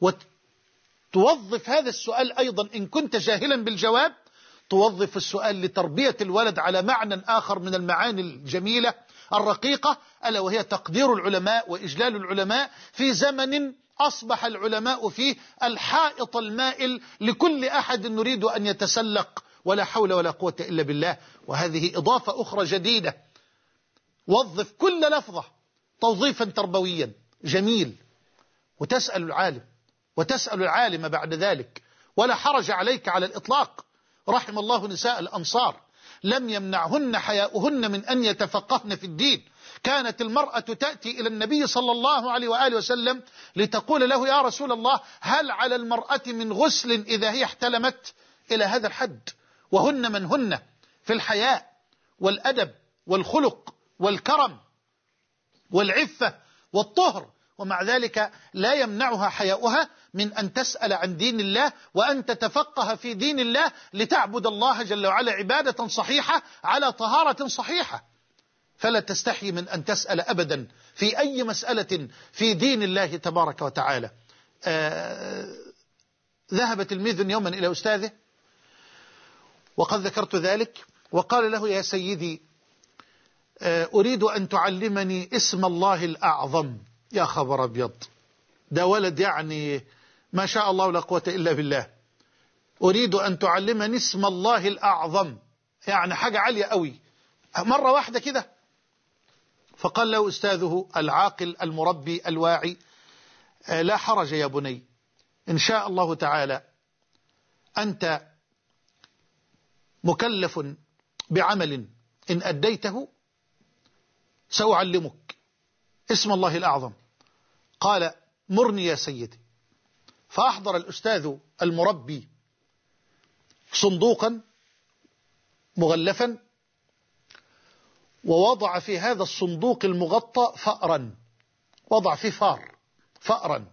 وتوظف هذا السؤال أيضا إن كنت جاهلا بالجواب، توظف السؤال لتربية الولد على معنى آخر من المعاني الجميلة الرقيقة، ألا وهي تقدير العلماء وإجلال العلماء في زمن أصبح العلماء فيه الحائط المائل لكل أحد نريد أن يتسلق، ولا حول ولا قوة إلا بالله. وهذه إضافة أخرى جديدة. وظف كل لفظة توظيفا تربويا جميل، وتسأل العالم وتسأل العالم بعد ذلك، ولا حرج عليك على الإطلاق. رحم الله نساء الأنصار لم يمنعهن حياؤهن من أن يتفقهن في الدين. كانت المرأة تأتي إلى النبي صلى الله عليه وآله وسلم لتقول له يا رسول الله هل على المرأة من غسل إذا هي احتلمت؟ إلى هذا الحد، وهن من هن في الحياء والأدب والخلق والكرم والعفة والطهر، ومع ذلك لا يمنعها حياؤها من أن تسأل عن دين الله وأن تتفقه في دين الله لتعبد الله جل وعلا عبادة صحيحة على طهارة صحيحة. فلا تستحي من أن تسأل أبدا في أي مسألة في دين الله تبارك وتعالى. آه ذهب تلميذ يوما إلى أستاذه وقد ذكرت ذلك، وقال له: يا سيدي، آه أريد أن تعلمني اسم الله الأعظم. يا خبر أبيض، ده ولد يعني ما شاء الله لا قوة إلا بالله. أريد أن تعلمني اسم الله الأعظم، يعني حاجة عالية قوي مرة واحدة كده. فقال له أستاذه العاقل المربي الواعي: آه لا حرج يا بني، إن شاء الله تعالى أنت مكلف بعمل إن أديته سأعلمك اسم الله الأعظم. قال: مرني يا سيدي. فأحضر الأستاذ المربي صندوقا مغلفا، ووضع في هذا الصندوق المغطى فأرا، وضع فيه فار فأرا،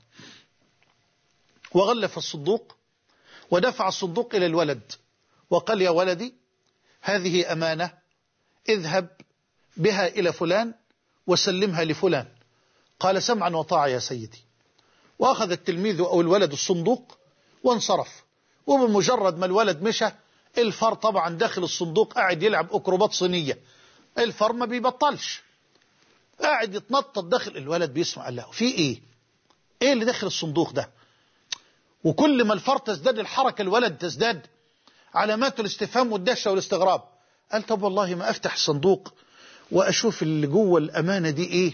وغلف الصندوق ودفع الصندوق إلى الولد وقال: يا ولدي، هذه أمانة، اذهب بها إلى فلان وسلمها لفلان. قال: سمعا وطاعة يا سيدي. وأخذ التلميذ أو الولد الصندوق وانصرف، وبمجرد ما الولد مشى الفار طبعا داخل الصندوق قاعد يلعب أكروبات صينية. الفار ما بيبطلش، قاعد يتنطط داخل. الولد بيسمع له في ايه ايه اللي داخل الصندوق ده؟ وكل ما الفار تزداد الحركة الولد تزداد علامات الاستفهام والدهشة والاستغراب. قال: طب والله ما افتح الصندوق واشوف اللي جوه الامانة دي ايه،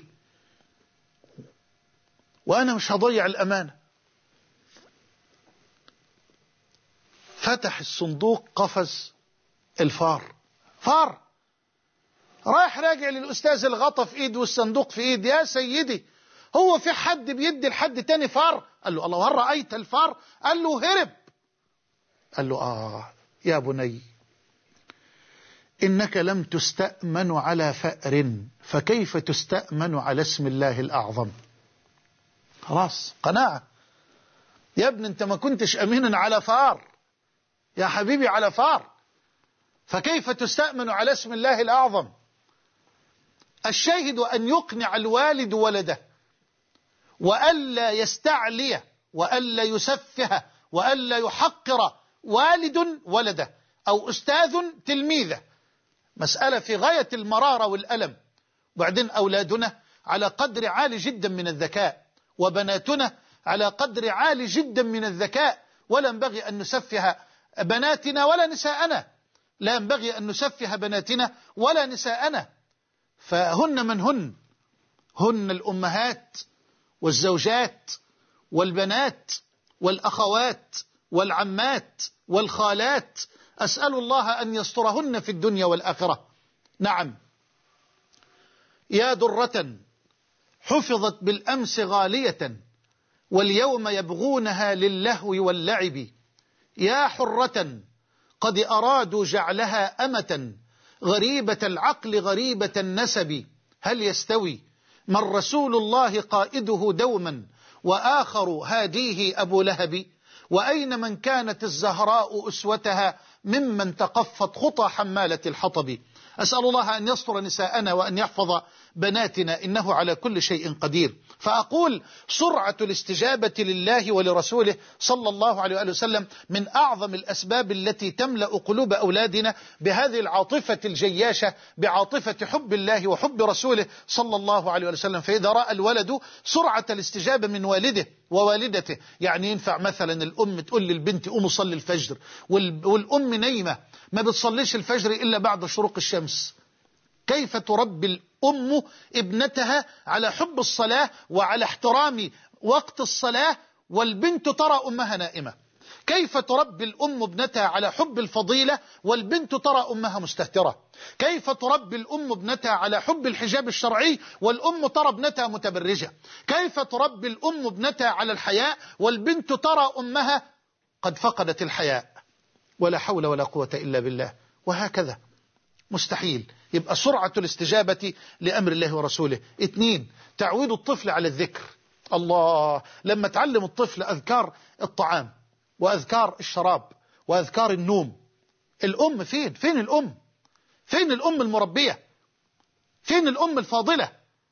وانا مش هضيع الامانة. فتح الصندوق، قفز الفار، فار رايح راجع للأستاذ، الغطا في ايد والصندوق في ايد. يا سيدي، هو في حد بيدي لحد تاني فار؟ قال له: الله، هل رأيت الفار؟ قال له: هرب. قال له: آه يا بني، إنك لم تستأمن على فأر، فكيف تستأمن على اسم الله الأعظم؟ خلاص، قناعة. يا ابن انت ما كنتش أمينا على فار، يا حبيبي على فار، فكيف تستأمن على اسم الله الأعظم؟ الشاهد أن يقنع الوالد ولده، وألا يستعلي وألا يسفه وألا يحقر والد ولده أو أستاذ تلميذه. مسألة في غاية المرارة والألم. وبعدين أولادنا على قدر عالي جدا من الذكاء، وبناتنا على قدر عالي جدا من الذكاء، ولا ينبغي أن نسفه بناتنا ولا نساءنا، لا ينبغي أن نسفه بناتنا ولا نساءنا. فهن من هن هن الأمهات والزوجات والبنات والأخوات والعمات والخالات. أسأل الله أن يسترهن في الدنيا والآخرة. نعم، يا درة حفظت بالأمس غالية، واليوم يبغونها للهو واللعب. يا حرة قد أرادوا جعلها أمة، غريبة العقل غريبة النسب. هل يستوي من رسول الله قائده دوما، وآخر هاديه أبو لهب؟ وأين من كانت الزهراء أسوتها، ممن تقفت خطى حمالة الحطب؟ أسأل الله أن يستر نساءنا وأن يحفظ بناتنا، إنه على كل شيء قدير. فأقول: سرعة الاستجابة لله ولرسوله صلى الله عليه وآله وسلم من أعظم الأسباب التي تملأ قلوب أولادنا بهذه العاطفة الجياشة، بعاطفة حب الله وحب رسوله صلى الله عليه وآله وسلم. فإذا رأى الولد سرعة الاستجابة من والده ووالدته، يعني ينفع مثلا الأم تقول للبنت: قوم صلي الفجر، والأم نايمة ما بتصليش الفجر إلا بعد شروق الشمس. كيف تربي الأم ابنتها على حب الصلاة وعلى احترام وقت الصلاة والبنت ترى أمها نائمة؟ كيف تربي الأم ابنتها على حب الفضيلة والبنت ترى أمها مستهترة؟ كيف تربي الأم ابنتها على حب الحجاب الشرعي والأم ترى ابنتها متبرجة؟ كيف تربي الأم ابنتها على الحياء والبنت ترى أمها قد فقدت الحياء؟ ولا حول ولا قوة إلا بالله. وهكذا مستحيل يبقى سرعة الاستجابة لأمر الله ورسوله. اثنين، تعويد الطفل على الذكر. الله، لما تعلم الطفل أذكار الطعام وأذكار الشراب وأذكار النوم. الأم فين؟ فين الأم؟ فين الأم المربية؟ فين الأم الفاضلة؟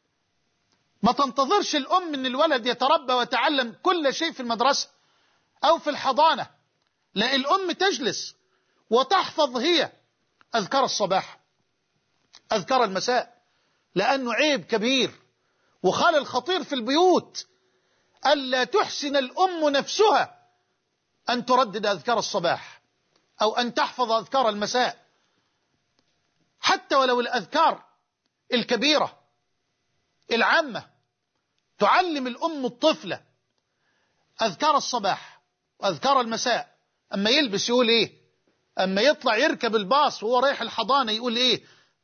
ما تنتظرش الأم ان الولد يتربى ويتعلم كل شيء في المدرسة أو في الحضانة. لا، الأم تجلس وتحفظ هي أذكار الصباح، أذكار المساء، لأنه عيب كبير وخلل خطير في البيوت ألا تحسن الأم نفسها أن تردد أذكار الصباح أو أن تحفظ أذكار المساء، حتى ولو الأذكار الكبيرة العامة. تعلم الأم الطفلة أذكار الصباح وأذكار المساء. أما يلبس يقول إيه، أما يطلع يركب الباص وهو رايح الحضانة يقول إيه،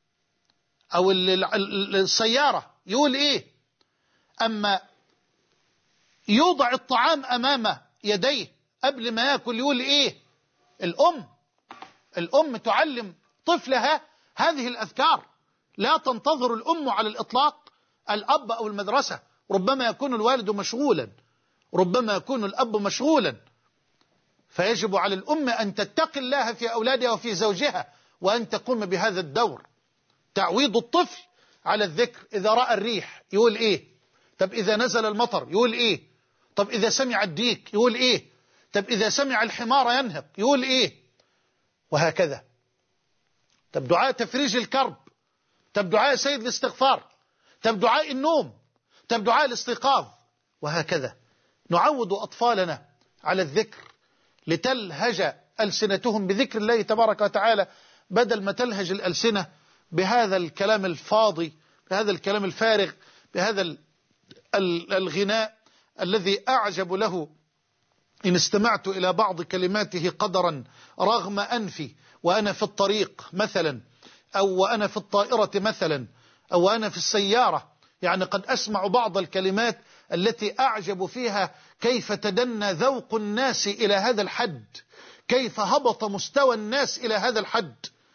أو السيارة يقول إيه، أما يوضع الطعام أمام يديه قبل ما يأكل يقول إيه. الأم الأم تعلم طفلها هذه الأذكار. لا تنتظر الأم على الإطلاق الأب أو المدرسة. ربما يكون الوالد مشغولا، ربما يكون الأب مشغولا، فيجب على الأم أن تتقي الله في أولادها وفي زوجها وأن تقوم بهذا الدور. تعويض الطفل على الذكر. إذا رأى الريح يقول إيه، طب إذا نزل المطر يقول إيه، طب إذا سمع الديك يقول إيه، طب إذا سمع الحمار ينهق يقول إيه، وهكذا. طب دعاء تفريج الكرب، طب دعاء سيد الاستغفار، طب دعاء النوم، طب دعاء الاستيقاظ، وهكذا. نعود أطفالنا على الذكر لتلهج ألسنتهم بذكر الله تبارك وتعالى، بدل ما تلهج الألسنة بهذا الكلام الفاضي، بهذا الكلام الفارغ، بهذا الغناء الذي أعجب له إن استمعت إلى بعض كلماته قدرا رغم أنفي وأنا في الطريق مثلا، أو وأنا في الطائرة مثلا، أو وأنا في السيارة. يعني قد أسمع بعض الكلمات التي أعجب فيها كيف تدنى ذوق الناس إلى هذا الحد، كيف هبط مستوى الناس إلى هذا الحد.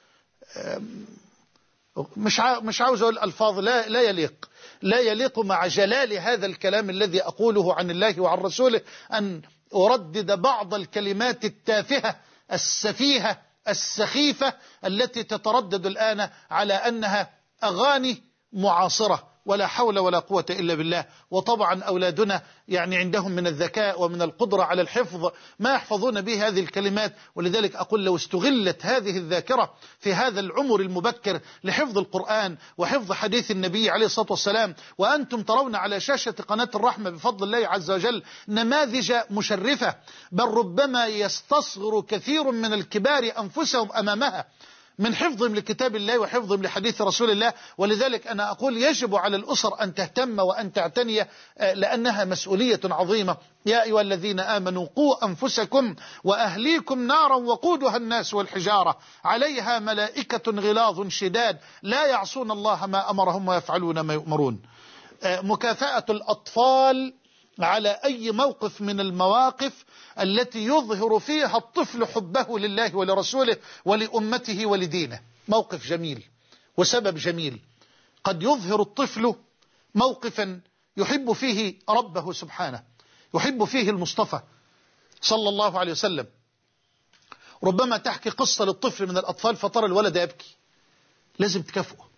مش مش عاوز أقول ألفاظ لا لا يليق لا يليق مع جلال هذا الكلام الذي أقوله عن الله وعن رسوله، أن أردد بعض الكلمات التافهة السفيهة السخيفة التي تتردد الآن على أنها أغاني معاصرة. ولا حول ولا قوة إلا بالله. وطبعا أولادنا يعني عندهم من الذكاء ومن القدرة على الحفظ ما يحفظون به هذه الكلمات. ولذلك أقول لو استغلت هذه الذاكرة في هذا العمر المبكر لحفظ القرآن وحفظ حديث النبي عليه الصلاة والسلام، وأنتم ترون على شاشة قناة الرحمة بفضل الله عز وجل نماذج مشرفة، بل ربما يستصغر كثير من الكبار أنفسهم أمامها من حفظهم لكتاب الله وحفظهم لحديث رسول الله. ولذلك أنا أقول يجب على الأسر أن تهتم وأن تعتني، لأنها مسؤولية عظيمة. يا أيها الذين آمنوا قوا أنفسكم وأهليكم نارا وقودها الناس والحجارة عليها ملائكة غلاظ شداد لا يعصون الله ما أمرهم ويفعلون ما يؤمرون. مكافأة الأطفال على أي موقف من المواقف التي يظهر فيها الطفل حبه لله ولرسوله ولأمته ولدينه. موقف جميل وسبب جميل. قد يظهر الطفل موقفا يحب فيه ربه سبحانه، يحب فيه المصطفى صلى الله عليه وسلم. ربما تحكي قصة للطفل من الأطفال فترى الولد يبكي، لازم تكافئه.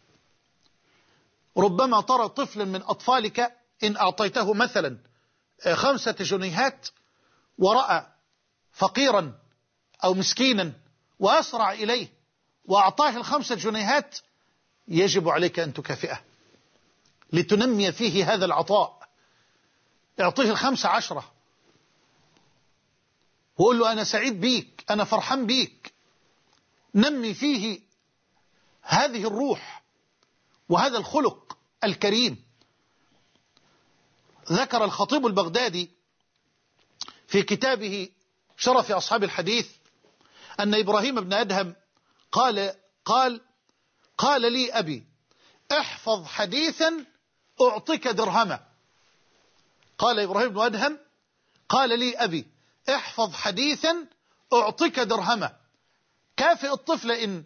ربما ترى طفلا من أطفالك إن أعطيته مثلا خمسة جنيهات ورأى فقيرا أو مسكينا وأسرع إليه وأعطاه الخمسة جنيهات، يجب عليك أن تكافئه لتنمي فيه هذا العطاء. اعطيه الخمسة عشرة وقول له أنا سعيد بيك، أنا فرحان بيك. نمي فيه هذه الروح وهذا الخلق الكريم. ذكر الخطيب البغدادي في كتابه شرف أصحاب الحديث أن إبراهيم بن أدهم قال قال قال لي أبي احفظ حديثا أعطيك درهما. قال إبراهيم بن أدهم قال لي أبي احفظ حديثا أعطيك درهما. كافئ الطفل إن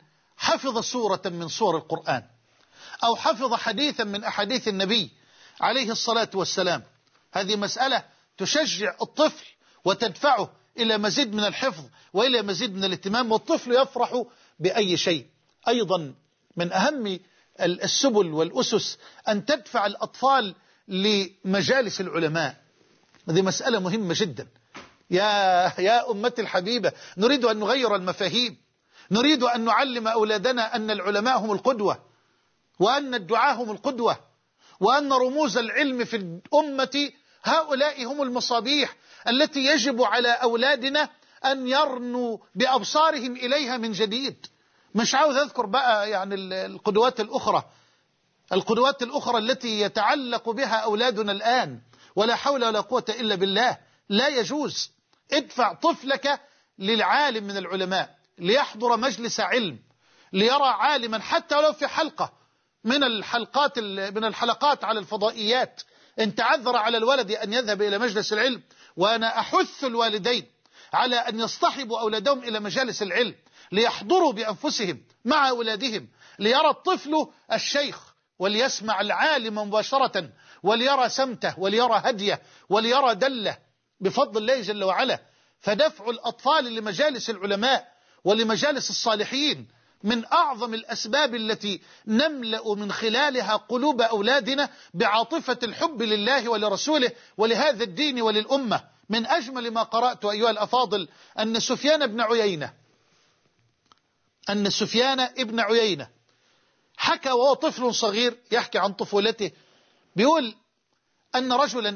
حفظ سورة من سور القرآن أو حفظ حديثا من أحاديث النبي عليه الصلاة والسلام، هذه مسألة تشجع الطفل وتدفعه إلى مزيد من الحفظ وإلى مزيد من الاهتمام، والطفل يفرح بأي شيء. أيضا من أهم السبل والأسس أن تدفع الأطفال لمجالس العلماء، هذه مسألة مهمة جدا. يا يا أمتي الحبيبة، نريد أن نغير المفاهيم، نريد أن نعلم أولادنا أن العلماء هم القدوة، وأن الدعاة هم القدوة، وأن رموز العلم في الأمة هؤلاء هم المصابيح التي يجب على أولادنا أن يرنوا بأبصارهم إليها من جديد. مش عاوز أذكر بقى يعني القدوات الأخرى القدوات الأخرى التي يتعلق بها أولادنا الآن، ولا حول ولا قوة إلا بالله. لا يجوز. ادفع طفلك للعالم من العلماء ليحضر مجلس علم، ليرى عالما حتى ولو في حلقة من الحلقات من الحلقات على الفضائيات. إن تعذر على الولد أن يذهب إلى مجلس العلم، وأنا أحث الوالدين على أن يصطحبوا أولادهم إلى مجالس العلم ليحضروا بأنفسهم مع أولادهم، ليرى الطفل الشيخ وليسمع العالم مباشرة، وليرى سمته وليرى هديه وليرى دله بفضل الله جل وعلا. فدفع الأطفال لمجالس العلماء ولمجالس الصالحين من أعظم الأسباب التي نملأ من خلالها قلوب أولادنا بعاطفة الحب لله ولرسوله ولهذا الدين وللأمة. من أجمل ما قرأت أيها الأفاضل أن سفيان بن عيينة أن سفيان ابن عيينة حكى وهو طفل صغير يحكي عن طفولته، بيقول أن رجلا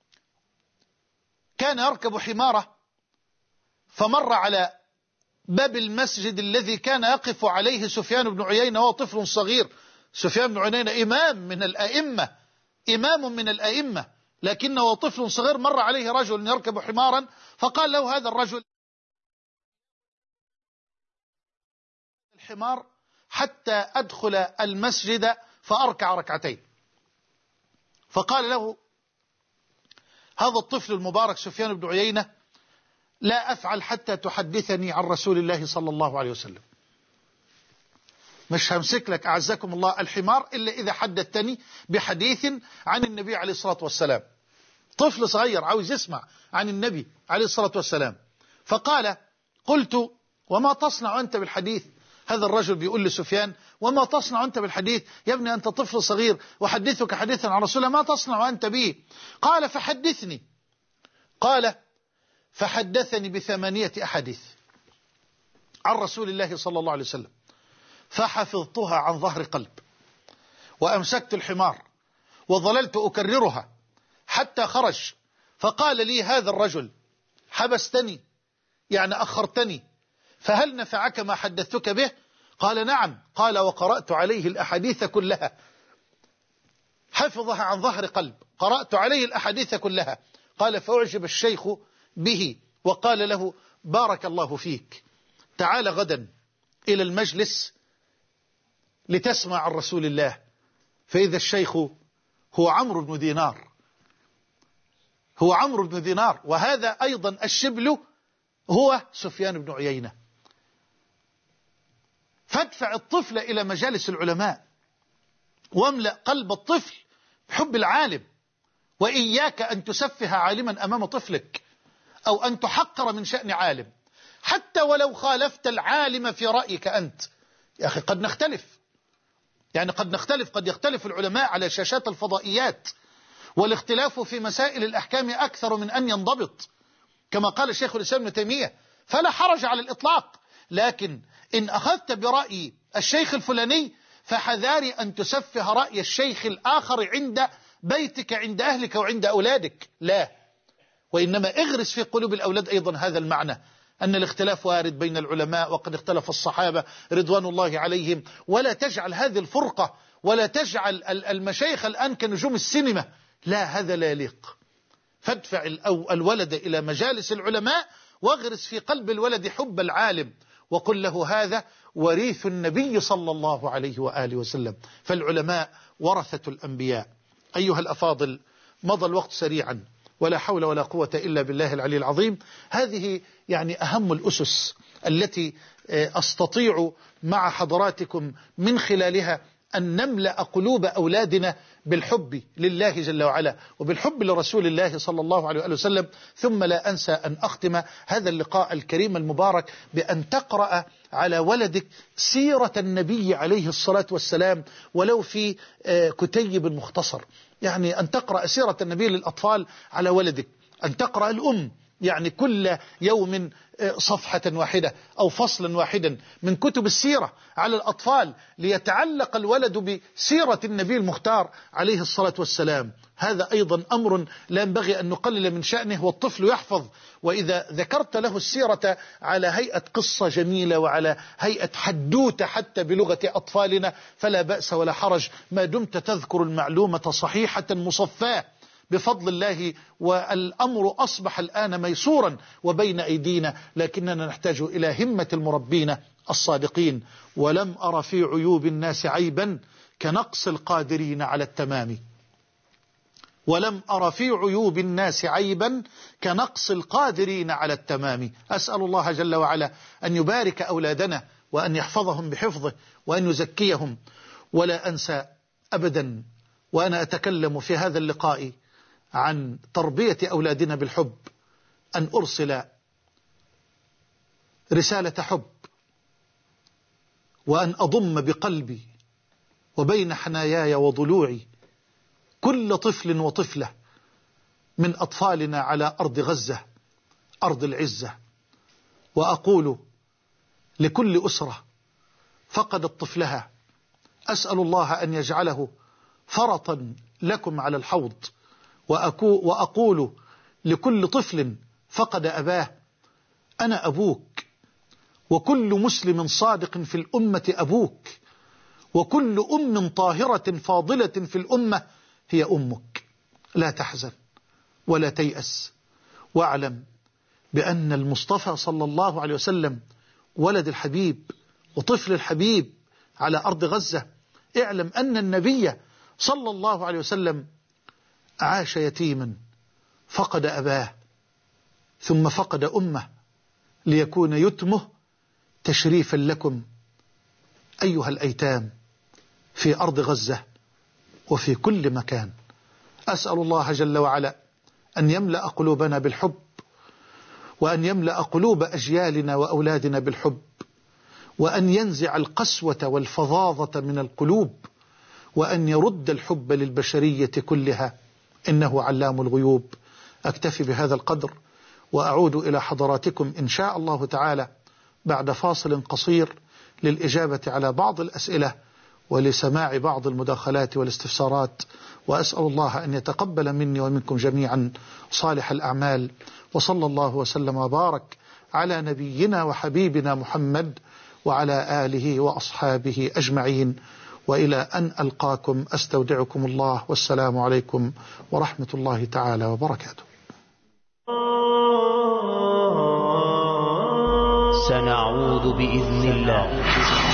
كان يركب حمارة فمر على باب المسجد الذي كان يقف عليه سفيان بن عيينة وهو طفل صغير. سفيان بن عيينة إمام من الأئمة إمام من الأئمة لكنه طفل صغير مر عليه رجل يركب حمارا، فقال له هذا الرجل الحمار حتى أدخل المسجد فأركع ركعتين. فقال له هذا الطفل المبارك سفيان بن عيينة لا أفعل حتى تحدثني عن رسول الله صلى الله عليه وسلم. مش همسك لك أعزكم الله الحمار إلا إذا حدثتني بحديث عن النبي عليه الصلاة والسلام. طفل صغير عاوز يسمع عن النبي عليه الصلاة والسلام. فقال قلت وما تصنع أنت بالحديث؟ هذا الرجل بيقول لسفيان وما تصنع أنت بالحديث يا ابني، أنت طفل صغير وحدثك حديثا عن رسول الله، ما تصنع أنت به؟ قال فحدثني. قال فحدثني بثمانية أحاديث عن رسول الله صلى الله عليه وسلم، فحفظتها عن ظهر قلب، وأمسكت الحمار وظللت أكررها حتى خرج. فقال لي هذا الرجل حبستني يعني أخرتني، فهل نفعك ما حدثتك به؟ قال نعم. قال وقرأت عليه الأحاديث كلها، حفظها عن ظهر قلب، قرأت عليه الأحاديث كلها. قال فأعجب الشيخ به وقال له بارك الله فيك، تعال غدا إلى المجلس لتسمع عن رسول الله. فإذا الشيخ هو عمرو بن دينار هو عمرو بن دينار وهذا أيضا الشبل هو سفيان بن عيينة. فادفع الطفل إلى مجالس العلماء، واملأ قلب الطفل بحب العالم، وإياك أن تسفه عالما أمام طفلك أو أن تحقر من شأن عالم حتى ولو خالفت العالم في رأيك أنت. يا أخي قد نختلف، يعني قد نختلف قد يختلف العلماء على شاشات الفضائيات، والاختلاف في مسائل الأحكام أكثر من أن ينضبط كما قال شيخ الإسلام ابن تيمية، فلا حرج على الإطلاق. لكن إن أخذت برأي الشيخ الفلاني فحذاري أن تسفه رأي الشيخ الآخر عند بيتك عند أهلك وعند أولادك، لا، وإنما اغرس في قلوب الأولاد أيضا هذا المعنى، أن الاختلاف وارد بين العلماء وقد اختلف الصحابة رضوان الله عليهم. ولا تجعل هذه الفرقة ولا تجعل المشايخ الآن كنجوم السينما، لا، هذا لا يليق. فادفع الولد إلى مجالس العلماء واغرس في قلب الولد حب العالم، وقل له هذا وريث النبي صلى الله عليه وآله وسلم، فالعلماء ورثة الأنبياء. أيها الأفاضل، مضى الوقت سريعا ولا حول ولا قوة إلا بالله العلي العظيم. هذه يعني أهم الأسس التي أستطيع مع حضراتكم من خلالها أن نملأ قلوب أولادنا بالحب لله جل وعلا وبالحب لرسول الله صلى الله عليه وسلم. ثم لا أنسى أن أختم هذا اللقاء الكريم المبارك بأن تقرأ على ولدك سيرة النبي عليه الصلاة والسلام ولو في كتيب مختصر، يعني أن تقرأ سيرة النبي للأطفال على ولدك، أن تقرأ الأم يعني كل يوم صفحة واحدة أو فصلا واحدا من كتب السيرة على الأطفال ليتعلق الولد بسيرة النبي المختار عليه الصلاة والسلام. هذا أيضا أمر لا ينبغي أن نقلل من شأنه، والطفل يحفظ. وإذا ذكرت له السيرة على هيئة قصة جميلة وعلى هيئة حدوتة حتى بلغة أطفالنا فلا بأس ولا حرج ما دمت تذكر المعلومة صحيحة مصفاة بفضل الله. والأمر أصبح الآن ميسورا وبين أيدينا، لكننا نحتاج إلى همة المربين الصادقين. ولم أر في عيوب الناس عيبا كنقص القادرين على التمام. ولم أر في عيوب الناس عيبا كنقص القادرين على التمام. أسأل الله جل وعلا أن يبارك أولادنا وأن يحفظهم بحفظه وأن يزكيهم. ولا أنسى أبدا وأنا أتكلم في هذا اللقاء عن تربية أولادنا بالحب أن أرسل رسالة حب وأن أضم بقلبي وبين حناياي وضلوعي كل طفل وطفلة من أطفالنا على أرض غزة أرض العزة، وأقول لكل أسرة فقدت طفلها أسأل الله أن يجعله فرطا لكم على الحوض، وأقول لكل طفل فقد أباه أنا أبوك، وكل مسلم صادق في الأمة أبوك، وكل أم طاهرة فاضلة في الأمة هي أمك. لا تحزن ولا تيأس، واعلم بأن المصطفى صلى الله عليه وسلم ولد الحبيب وطفل الحبيب على أرض غزة. اعلم أن النبي صلى الله عليه وسلم عاش يتيما فقد أباه ثم فقد أمه ليكون يتمه تشريفا لكم أيها الأيتام في أرض غزة وفي كل مكان. أسأل الله جل وعلا أن يملأ قلوبنا بالحب، وأن يملأ قلوب أجيالنا وأولادنا بالحب، وأن ينزع القسوة والفظاظة من القلوب، وأن يرد الحب للبشرية كلها إنه علام الغيوب. أكتفي بهذا القدر وأعود إلى حضراتكم إن شاء الله تعالى بعد فاصل قصير للإجابة على بعض الأسئلة ولسماع بعض المداخلات والاستفسارات. وأسأل الله أن يتقبل مني ومنكم جميعا صالح الأعمال، وصلى الله وسلم وبارك على نبينا وحبيبنا محمد وعلى آله وأصحابه أجمعين. وإلى أن ألقاكم أستودعكم الله، والسلام عليكم ورحمة الله تعالى وبركاته. سنعود بإذن الله.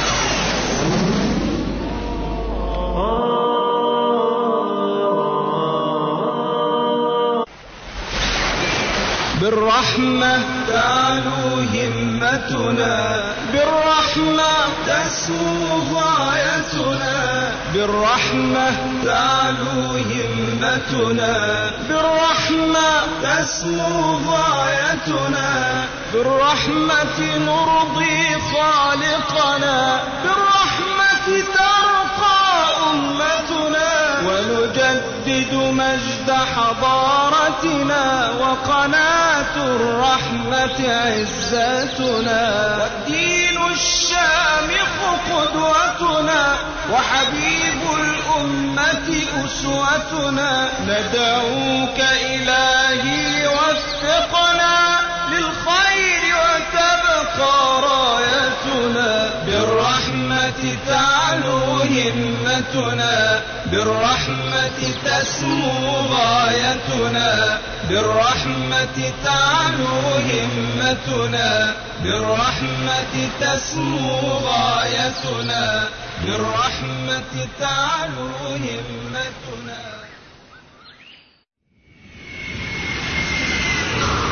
بالرحمة تعلو همتنا، بالرحمة تسمو غايتنا، بالرحمة تعلو همتنا، بالرحمة تسمو غايتنا، بالرحمة نرضي خالقنا، بالرحمة ترقى أمتنا، ونجدد مجد حضارتنا، وقناة الرحمة عزتنا، والدين الشامخ قدوتنا، وحبيب الأمة أسوتنا. ندعوك إلهي وفقنا للخير وتبقى رايتنا، بالرحمة تعلو همتنا، بالرحمة تسمو غايتنا، بالرحمة تعلو همتنا، بالرحمة تسمو غايتنا، بالرحمة تعلو همتنا.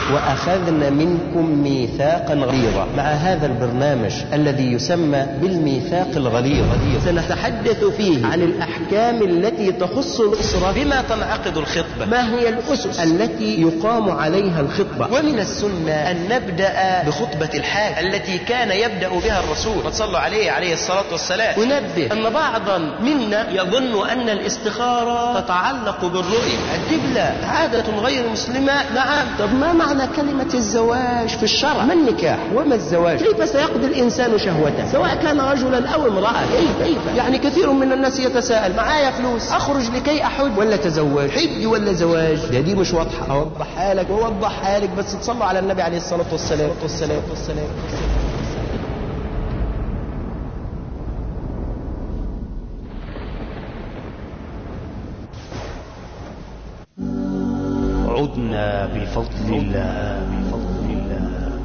وأخذنا منكم ميثاقا غليظا. مع هذا البرنامج الذي يسمى بالميثاق الغليظ سنتحدث فيه عن الأحكام التي تخص الأسرة بما تنعقد الخطبة، ما هي الأسس التي يقام عليها الخطبة. ومن السنة أن نبدأ بخطبة الحاج التي كان يبدأ بها الرسول صلى عليه عليه الصلاة والسلام. ونبه أن بعضا منا يظن أن الاستخارة تتعلق بالرؤية. الدبلة عادة غير مسلمة. نعم، طب ما معنى كلمة الزواج في الشرع؟ ما النكاح وما الزواج؟ كيف سيقضي الإنسان شهوته سواء كان رجلا أو امرأة؟ كيف كيف يعني كثير من الناس يتساءل: معايا فلوس أخرج لكي أحج ولا تزوج؟ حج ولا زواج؟ ده دي مش واضحة. أوضحها لك وأوضحها لك، بس تصلوا على النبي عليه الصلاة والسلام والسلام والسلام. عدنا بفضل الله بفضل الله.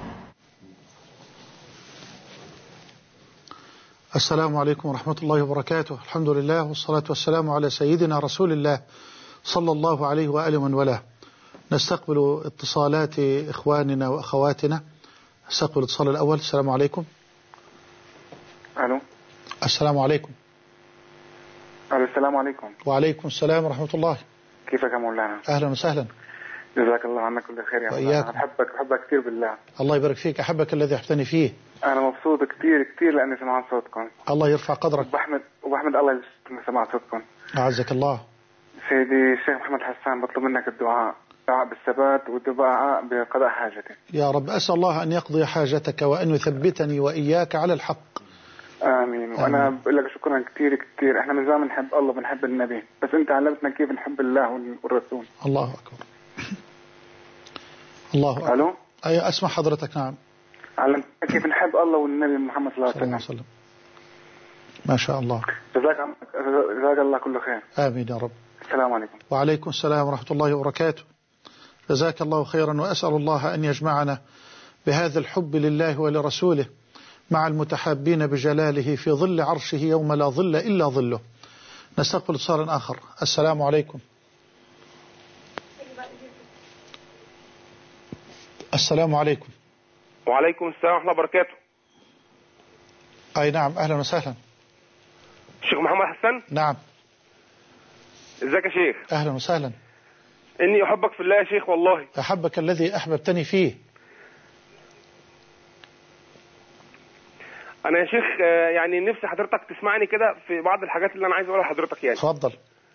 السلام عليكم ورحمة الله وبركاته. الحمد لله والصلاة والسلام على سيدنا رسول الله صلى الله عليه وآله من والاه. نستقبل اتصالات إخواننا وأخواتنا. نستقبل الاتصال الأول. السلام عليكم. ألو. السلام عليكم. ألو. السلام عليكم. وعليكم السلام ورحمة الله. كيفك يا مولانا؟ أهلا وسهلا. جزاك الله عنك كل خير يا مولانا. أنا بحبك بحبك كثير بالله. الله يبارك فيك. أحبك الذي أحببتني فيه. أنا مبسوط كثير كثير لأني سمعت صوتكم. الله يرفع قدرك. وبحمد وبحمد الله إني سمعت صوتكم. أعزك الله. سيدي الشيخ محمد حسان، بطلب منك الدعاء، الدعاء بالثبات والدعاء بقضاء حاجتي. يا رب، أسأل الله أن يقضي حاجتك وأن يثبتني وإياك على الحق. آمين. وأنا بقول لك شكرا كثير كثير. إحنا من زمان بنحب الله وبنحب النبي، بس أنت علمتنا كيف نحب الله والرسول. الله أكبر. الله أكبر. ألو. أي أسمع حضرتك. نعم. علمتنا كيف نحب الله والنبي محمد صلى الله عليه وسلم. ما شاء الله. جزاك جزاك الله كل خير. آمين يا رب. السلام عليكم. وعليكم السلام ورحمة الله وبركاته. جزاك الله خيرا، وأسأل الله أن يجمعنا بهذا الحب لله ولرسوله مع المتحابين بجلاله في ظل عرشه يوم لا ظل إلا ظله. نستقبل اتصالا آخر. السلام عليكم. السلام عليكم. وعليكم السلام ورحمة الله وبركاته. أي نعم، أهلا وسهلا. الشيخ محمد حسن. نعم. ازيك يا شيخ؟ أهلا وسهلا. إني أحبك في الله يا شيخ والله. أحبك الذي أحببتني فيه. أنا يا شيخ يعني نفسي حضرتك تسمعني كده في بعض الحاجات اللي أنا عايز أقولها لحضرتك. يعني اتفضل.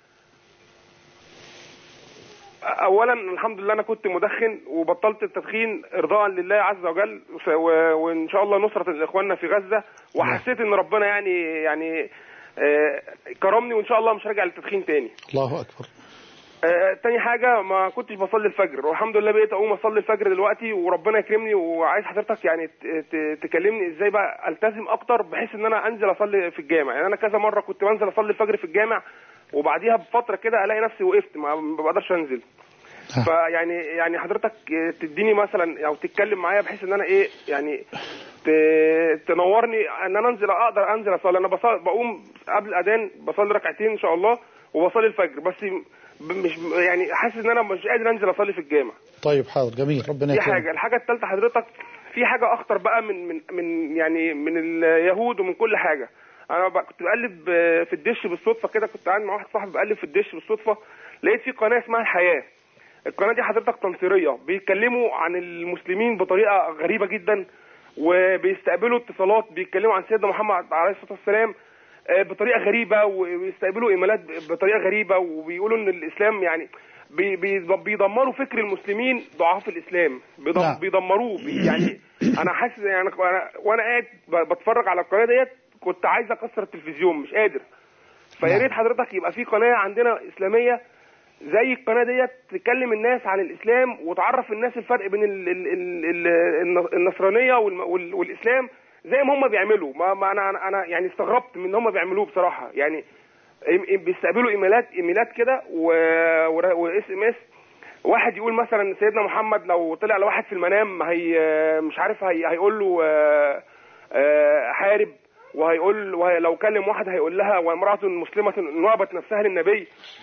أولا الحمد لله أنا كنت مدخن وبطلت التدخين إرضاء لله عز وجل، وإن شاء الله نصرة لإخواننا في غزة، وحسيت إن ربنا يعني يعني كرمني، وإن شاء الله مش راجع للتدخين تاني. الله أكبر. آه، تاني حاجة ما كنتش بصلي الفجر، والحمد لله بقيت أقوم أصلي الفجر دلوقتي وربنا يكرمني. وعايز حضرتك يعني تكلمني إزاي بقى ألتزم أكتر بحيث إن أنا أنزل أصلي في الجامع. يعني أنا كذا مرة كنت بنزل أصلي الفجر في الجامع، وبعديها بفترة كده ألاقي نفسي وقفت ما بقدرش أنزل. فيعني يعني حضرتك تديني مثلا أو تتكلم معايا بحيث إن أنا إيه يعني تنورني ان انا انزل اقدر انزل اصلي. انا بقوم قبل الاذان بصلي ركعتين ان شاء الله وبصلي الفجر، بس مش يعني حاسس ان انا مش قادر انزل اصلي في الجامع. طيب حاضر، جميل، ربنا يكرمك. دي حاجه. الحاجه الثالثه حضرتك في حاجه اخطر بقى من من من يعني من اليهود ومن كل حاجه. انا كنت بقلب في الدش بالصدفه كده، كنت قاعد مع واحد صاحبي بقلب في الدش بالصدفه، لقيت في قناه اسمها الحياه. القناه دي حضرتك تنصيريه، بيتكلموا عن المسلمين بطريقه غريبه جدا، وبيستقبلوا اتصالات بيتكلموا عن سيدنا محمد عليه الصلاه والسلام بطريقه غريبه، وبيستقبلوا ايميلات بطريقه غريبه، وبيقولوا ان الاسلام يعني بيدمروا فكر المسلمين ضعاف الاسلام، بيدمروه. يعني انا حاسس يعني وانا قاعد بتفرج على القناه ديت كنت عايز اكسر التلفزيون مش قادر. فيا ريت حضرتك يبقى في قناه عندنا اسلاميه زي القناه ديت تكلم الناس عن الاسلام وتعرف الناس الفرق بين ال ال ال ال النصرانيه والاسلام زي ما هم بيعملوا. ما, ما انا انا يعني استغربت من ان هم بيعملوه بصراحه. يعني بيستقبلوا ايميلات ايميلات كده واس ام اس، واحد يقول مثلا سيدنا محمد لو طلع لواحد في المنام هي مش عارف هي هيقول له حارب، وهيقول وهي لو كلم واحد هيقول لها وامرأة مسلمة وهبت نفسها للنبي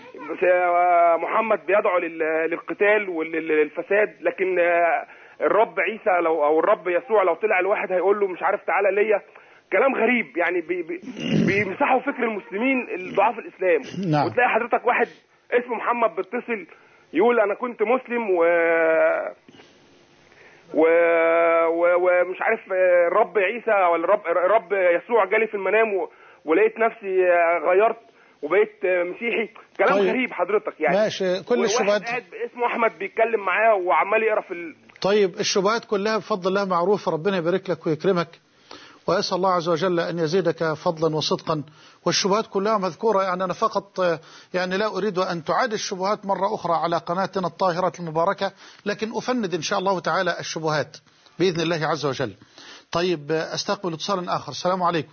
محمد بيدعو للقتال وللفساد، لكن الرب عيسى لو او الرب يسوع لو طلع الواحد هيقول له مش عارف تعالى ليا. كلام غريب يعني بي بي بيمسحوا فكر المسلمين الضعاف الاسلام. نعم. وتلاقي حضرتك واحد اسمه محمد بيتصل يقول انا كنت مسلم و ومش عارف الرب عيسى ولا الرب الرب يسوع جالي في المنام و... ولقيت نفسي غيرت وبقيت مسيحي. كلام طيب. غريب حضرتك يعني. ماشي. كل الشبهات قاعد اسمه احمد بيتكلم معاه وعمال يقرا في ال... طيب الشبهات كلها بفضل الله معروفه، ربنا يبارك لك ويكرمك، وأسأل الله عز وجل أن يزيدك فضلا وصدقا. والشبهات كلها مذكورة، يعني أنا فقط يعني لا أريد أن تعاد الشبهات مرة أخرى على قناتنا الطاهرة المباركة، لكن أفند إن شاء الله تعالى الشبهات بإذن الله عز وجل. طيب أستقبل اتصال آخر. السلام عليكم.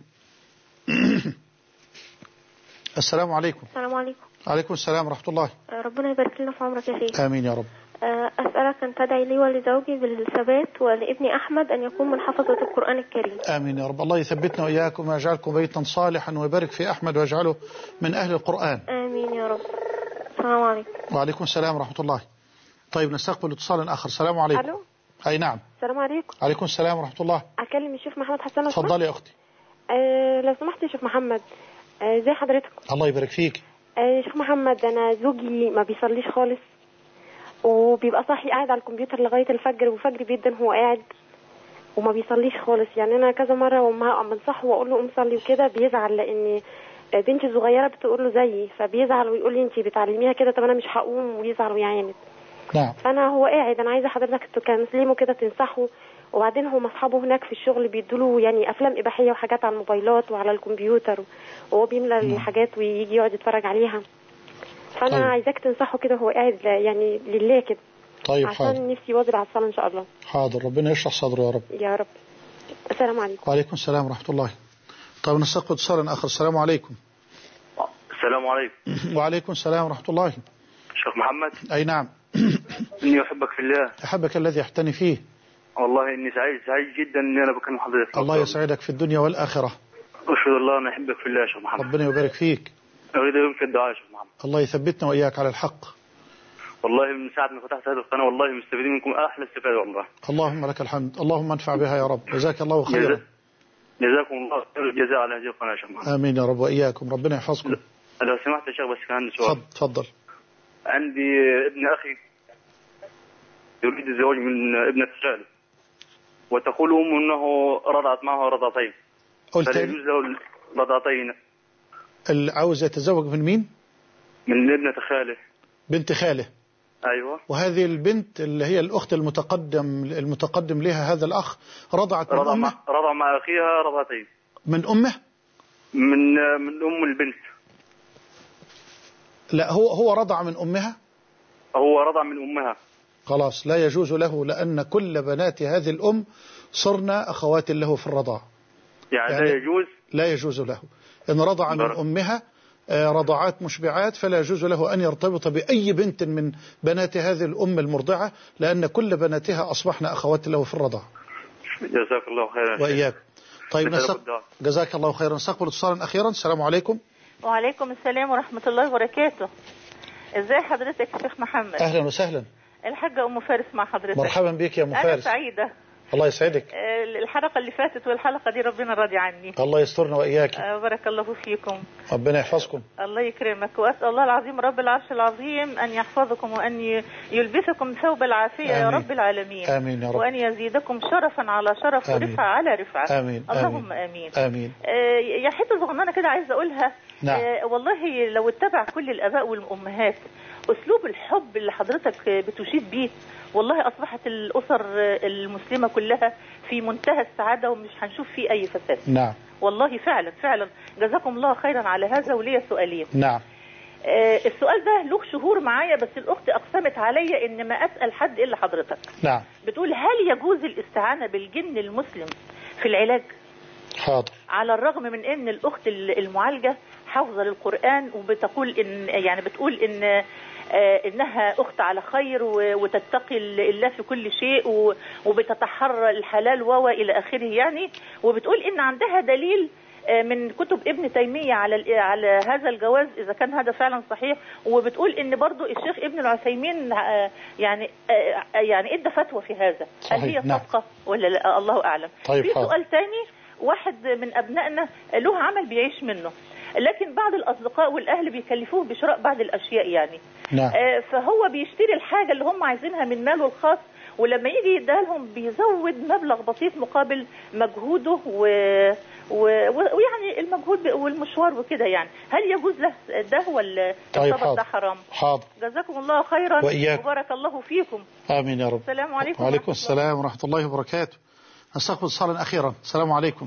السلام عليكم. السلام عليكم. عليكم السلام ورحمة الله. ربنا يبارك لنا في عمرك يا شيخ. آمين يا رب. أسألك أن تدعي لي ولزوجي بالثبات ولابني أحمد أن يكون من حفظة القرآن الكريم. آمين يا رب. الله يثبتنا وإياكم ويجعلكم بيتا صالحا ويبارك في أحمد ويجعله من أهل القرآن. آمين يا رب. السلام عليكم. وعليكم السلام ورحمة الله. طيب نستقبل اتصال آخر. السلام عليكم. ألو. أي نعم. السلام عليكم. عليكم السلام ورحمة الله. أكلم الشيخ محمد حسن. تفضلي يا أختي. أه لو سمحت يا شيخ محمد. ازي أه حضرتك؟ الله يبارك فيك. يا أه شيخ محمد أنا زوجي ما بيصليش خالص، وبيبقى صاحي قاعد على الكمبيوتر لغاية الفجر، وفجر جدا هو قاعد وما بيصليش خالص. يعني أنا كذا مرة وما بنصحه وأقول له قوم صلي وكده بيزعل، لأن بنتي الصغيرة بتقول له زيي، فبيزعل ويقول لي أنت بتعلميها كده، طب أنا مش هقوم، ويزعل ويعاند. نعم. فأنا هو قاعد، أنا عايزة حضرتك كمسلمه كده تنصحه. وبعدين هم أصحابه هناك في الشغل بيدوا يعني أفلام إباحية وحاجات على الموبايلات وعلى الكمبيوتر، وهو بيملى الحاجات ويجي يقعد يتفرج عليها. فأنا طيب. عايزاك تنصحه كده هو قاعد يعني لله كده. طيب عشان حاضر. نفسي يواظب على الصلاة إن شاء الله. حاضر، ربنا يشرح صدره يا رب. يا رب. السلام عليكم. وعليكم السلام ورحمة الله. طيب نستقبل اتصال آخر. السلام عليكم. السلام عليكم. وعليكم السلام ورحمة الله. شيخ محمد. أي نعم. إني أحبك في الله. أحبك الذي أحتني فيه. والله إني سعيد سعيد جدا إني أنا بكلم حضرتك. الله يسعدك في الدنيا والآخرة. أشهد الله أنا أحبك في الله يا شيخ محمد. ربنا يبارك فيك. أريد منك الدعاء يا شيخ محمد. الله يثبتنا وإياك على الحق. والله من ساعة ما فتحت هذه القناة والله مستفيدين منكم أحلى استفادة والله. اللهم لك الحمد، اللهم انفع بها يا رب، جزاك الله خيرا. جزاكم الله خير الجزاء على هذه القناة يا شيخ محمد. آمين يا رب وإياكم، ربنا يحفظكم. لو سمحت يا شيخ بس كان عندي سؤال. تفضل. عندي ابن أخي يريد الزواج من ابنة خاله، وتقول أمه أنه رضعت معه رضعتين. قلت فلا يجوز له رضعتين. عاوز يتزوج من مين؟ من ابنة خاله. بنت خاله. أيوة. وهذه البنت اللي هي الأخت المتقدم المتقدم لها هذا الأخ رضعت من رضع أمه؟ مع رضع مع أخيها رضعتين. من أمه؟ من من أم البنت. لا هو هو رضع من أمها؟ هو رضع من أمها. خلاص لا يجوز له، لأن كل بنات هذه الأم صرنا أخوات له في الرضاع. يعني, يعني لا يجوز؟ لا يجوز له. إن رضع من أمها رضعات مشبعات فلا يجوز له أن يرتبط بأي بنت من بنات هذه الأم المرضعة، لأن كل بناتها أصبحن أخوات له في الرضاع. جزاك الله خيرا. وإياك. طيب نسق... جزاك الله خيرا. نستقبل اتصالا أخيرا. السلام عليكم. وعليكم السلام ورحمة الله وبركاته. ازاي حضرتك يا شيخ محمد؟ أهلا وسهلا. الحاجة أم فارس مع حضرتك. مرحبا بك يا أم فارس. أنا سعيدة. الله يسعدك. الحلقة اللي فاتت والحلقة دي ربنا راضي عني. الله يسترنا وإياك. بارك الله فيكم. ربنا يحفظكم. الله يكرمك، وأسأل الله العظيم رب العرش العظيم أن يحفظكم وأن يلبسكم ثوب العافية يا رب العالمين. آمين يا رب. وأن يزيدكم شرفا على شرف ورفعة على رفعة. آمين. اللهم آمين. آمين. آه يا حتة صغننة كده عايزة أقولها. نعم. آه والله لو اتبع كل الآباء والأمهات أسلوب الحب اللي حضرتك بتشيد بيه، والله أصبحت الأسر المسلمة كلها في منتهى السعادة ومش هنشوف فيه أي فساد. نعم. والله فعلا فعلا جزاكم الله خيرا على هذا. ولي سؤالين. نعم. آه السؤال ده له شهور معايا، بس الأخت أقسمت عليا إن ما أسأل حد إلا حضرتك. نعم. بتقول هل يجوز الاستعانة بالجن المسلم في العلاج؟ حاضر. على الرغم من إن الأخت المعالجة حافظة للقرآن وبتقول إن يعني بتقول إن آه إنها أخت على خير وتتقي الله في كل شيء وبتتحرى الحلال و إلى آخره يعني، وبتقول إن عندها دليل من كتب ابن تيمية على على هذا الجواز إذا كان هذا فعلا صحيح، وبتقول إن برضو الشيخ ابن العثيمين يعني يعني إدى فتوى في هذا. هل هي صدقة ولا لا؟ الله أعلم. طيب في سؤال تاني، واحد من أبنائنا له عمل بيعيش منه، لكن بعض الأصدقاء والأهل بيكلفوه بشراء بعض الأشياء يعني. نعم. آه فهو بيشتري الحاجة اللي هم عايزينها من ماله الخاص، ولما يجي يديها لهم بيزود مبلغ بسيط مقابل مجهوده و... و... ويعني المجهود والمشوار وكده يعني. هل يجوز له ده ولا طيب ده حرام؟ حاضر. جزاكم الله خيرا وإياك. وبارك الله فيكم. آمين يا رب. السلام عليكم. وعليكم السلام ورحمة الله وبركاته. نستقبل اتصالا أخيرا. السلام عليكم.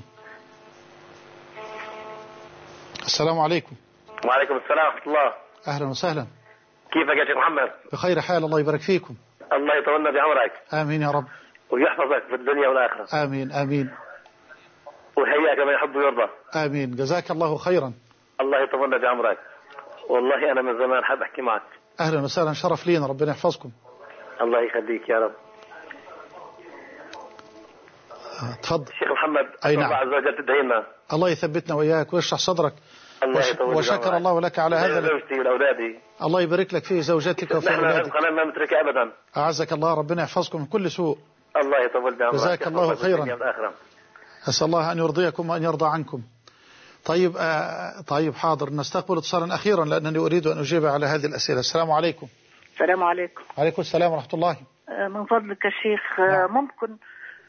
السلام عليكم. وعليكم السلام ورحمة الله. أهلا وسهلا. كيفك يا شيخ محمد؟ بخير حال، الله يبارك فيكم. الله يطولنا بعمرك. آمين يا رب. ويحفظك في الدنيا والآخرة. آمين آمين. ويحييك ما يحب ويرضى. آمين، جزاك الله خيرا. الله يطولنا بعمرك. والله أنا من زمان حاب أحكي معك. أهلا وسهلا، شرف لينا، ربنا يحفظكم. الله يخليك يا رب. تفضل شيخ محمد. أي نعم. الله عز وجل تدعينا. الله يثبتنا وإياك ويشرح صدرك. الله وش... يطول وشكر الله لك على هذا. زوجتي وأولادي. الله يبارك لك في زوجتك وفي أولادك. نحن ما نترك أبدا. أعزك الله، ربنا يحفظكم من كل سوء. الله يطول بعمرك. جزاك الله خيرا. أسأل الله أن يرضيكم وأن يرضى عنكم. طيب آه طيب حاضر، نستقبل اتصالا أخيرا لأنني أريد أن أجيب على هذه الأسئلة. السلام عليكم. السلام عليكم. عليكم السلام ورحمة الله. من فضلك يا شيخ. نعم. ممكن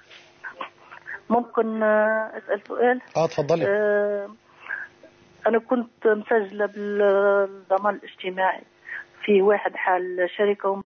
ممكن أسأل سؤال؟ اه تفضلي. آه أنا كنت مسجلة بالضمان الاجتماعي في واحد حال شركة